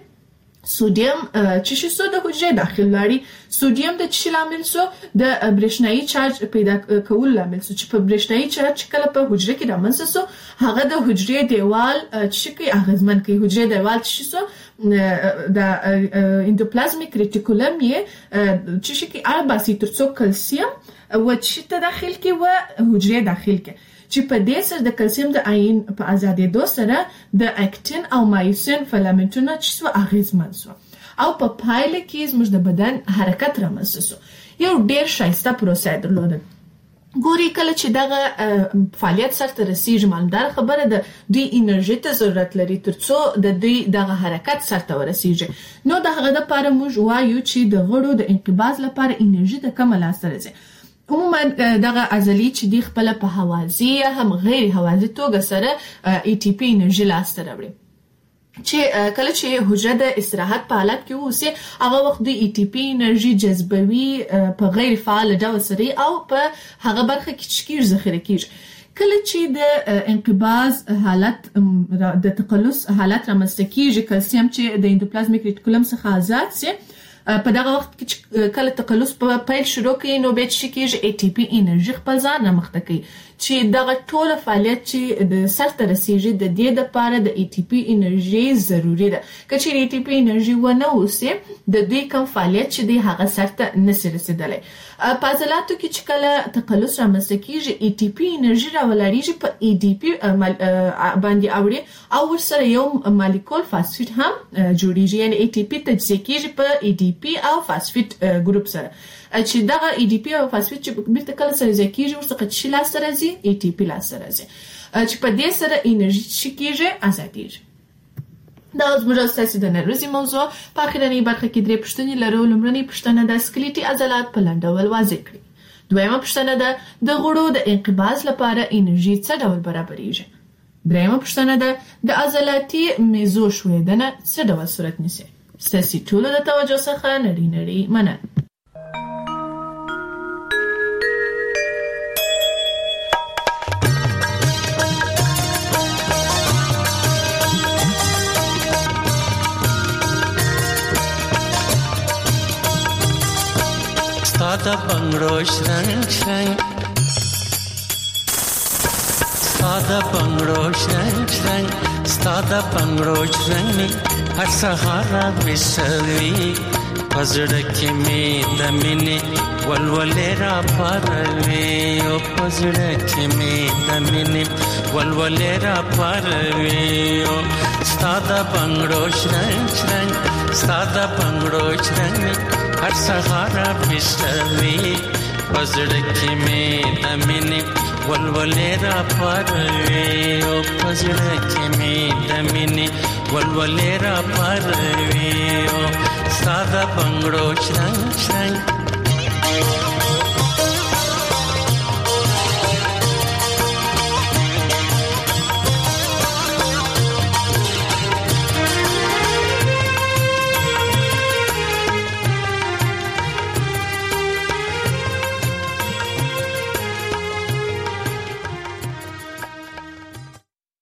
سودیم چې شي سو د حجرې داخل لاړي، سودیم د چی لامل شو د برېښنايي چارج پیدا کول لامل شو، چې په برېښنايي چارج کله په حجره کې رامنځته شو هغه د حجرې دیوال چې کوي اغیزمن کوي، حجرې دیوال چې شو د اندوپلازمیک ریټیکولم یې چې شي کې ارباسي ترڅو کلسیم و چې ته داخل کې و حجرې داخل کې، چې په دې سره د کلسیم د آیون په آزادېدو سره د اکټین او مایوسین فیلامنټونه چې سو اغیزمن سو او په پایله کې زموږ د بدن حرکت رامنځته سو. یو ډېر ښایسته پروسه درلوده. ګوري کله چې دغه فعالیت سره رسیږي مالدار خبره ده دوی انرژي ته ضرورت لري ترڅو د دوی دغه حرکت سره ورسیږي. نو دغه د لپاره موږ وایو چې د غړو د انقباض لپاره انرژي د کم لاسته راځي. عموما دغه عضلې چې دی خپل په حوازی یا هم غیر حوازی توګه سره ای ټي پی انرژي لاسته راوړي، چې کله چې حجره د استراحت په حالت کې اوسي هغه وخت د ای ټي پی انرژي جذبوي په غیر فعال ډول سره او په هغه برخه کې چې ذخیره کیږي. کله چې د انقباض حالت د تقلص حالت رامنځته کیږي کلسیم چې د اندوپلازمیک ریټیکولم څخه آزاد سي په دغه وخت کې کله تقلص په پیل شروع کړي نو به چې کېږي ای ټي پی انرژي خپل ځان رامخته کوي، چې دغه ټول فعالیت چې د سر ته رسیږي د دې لپاره د ای ټي پی انرژي ضروری ده. که چې ای ټي پی انرژي ونه اوسي د دې کوم فعالیت چې دی هغه سر ته نشي رسیدلی. په عضلاتو کې چې کله تقلص رامنځته کېږي ای ټي پی انرژي راولاړیږي په ای ډي پی باندې اوړي او ورسره یو مالیکول فاسفیټ هم جوړیږي، یعنی ای ټي پی تجزیه کېږي په ای ډي پی او فاسفیټ ګروپ سره، چې دغه ای ډي پی او فاسفیټ چې بیرته کله سره ځای کېږي ورڅخه چې لاسته راځي ای ټي پی لاسته راځي، چې په دې سره انرژي چې کېږي ازادېږي. دا زموږ ستاسو د نن ورځې موضوع. په اخرنۍ برخه کې درې پوښتنې لرو. لومړنۍ پوښتنه د سکلیټي عضلات په لنډ ډول واضح کړئ. دویمه پوښتنه ده د غړو د انقباض لپاره انرژي څه ډول برابرېږي. دریمه پوښتنه ده د عضلاتي میزو ښویدنه څه ډول صورت نیسي. ستاسو ټولو د توجه څخه نړۍ نړۍ مننه. ستا د بنگړو شرنګ شرنګ ستاده بنگړو شرنګ شرنګ ستاده بنگړو شرنګ هر سهار وسوي پزړه کې مې د مینې ولولې را پروي او پزړه کې مې د مینې ولولې را پروي او ستاده بنگړو شرنګ شرنګ ستاده بنگړو شرنګ هر سهار وسوي پزړه کې مې د مینې ولولې را پروي او پزړه کې مې د مینې ولولې را پروي او ستاده بنگړو شرنګ شرنګ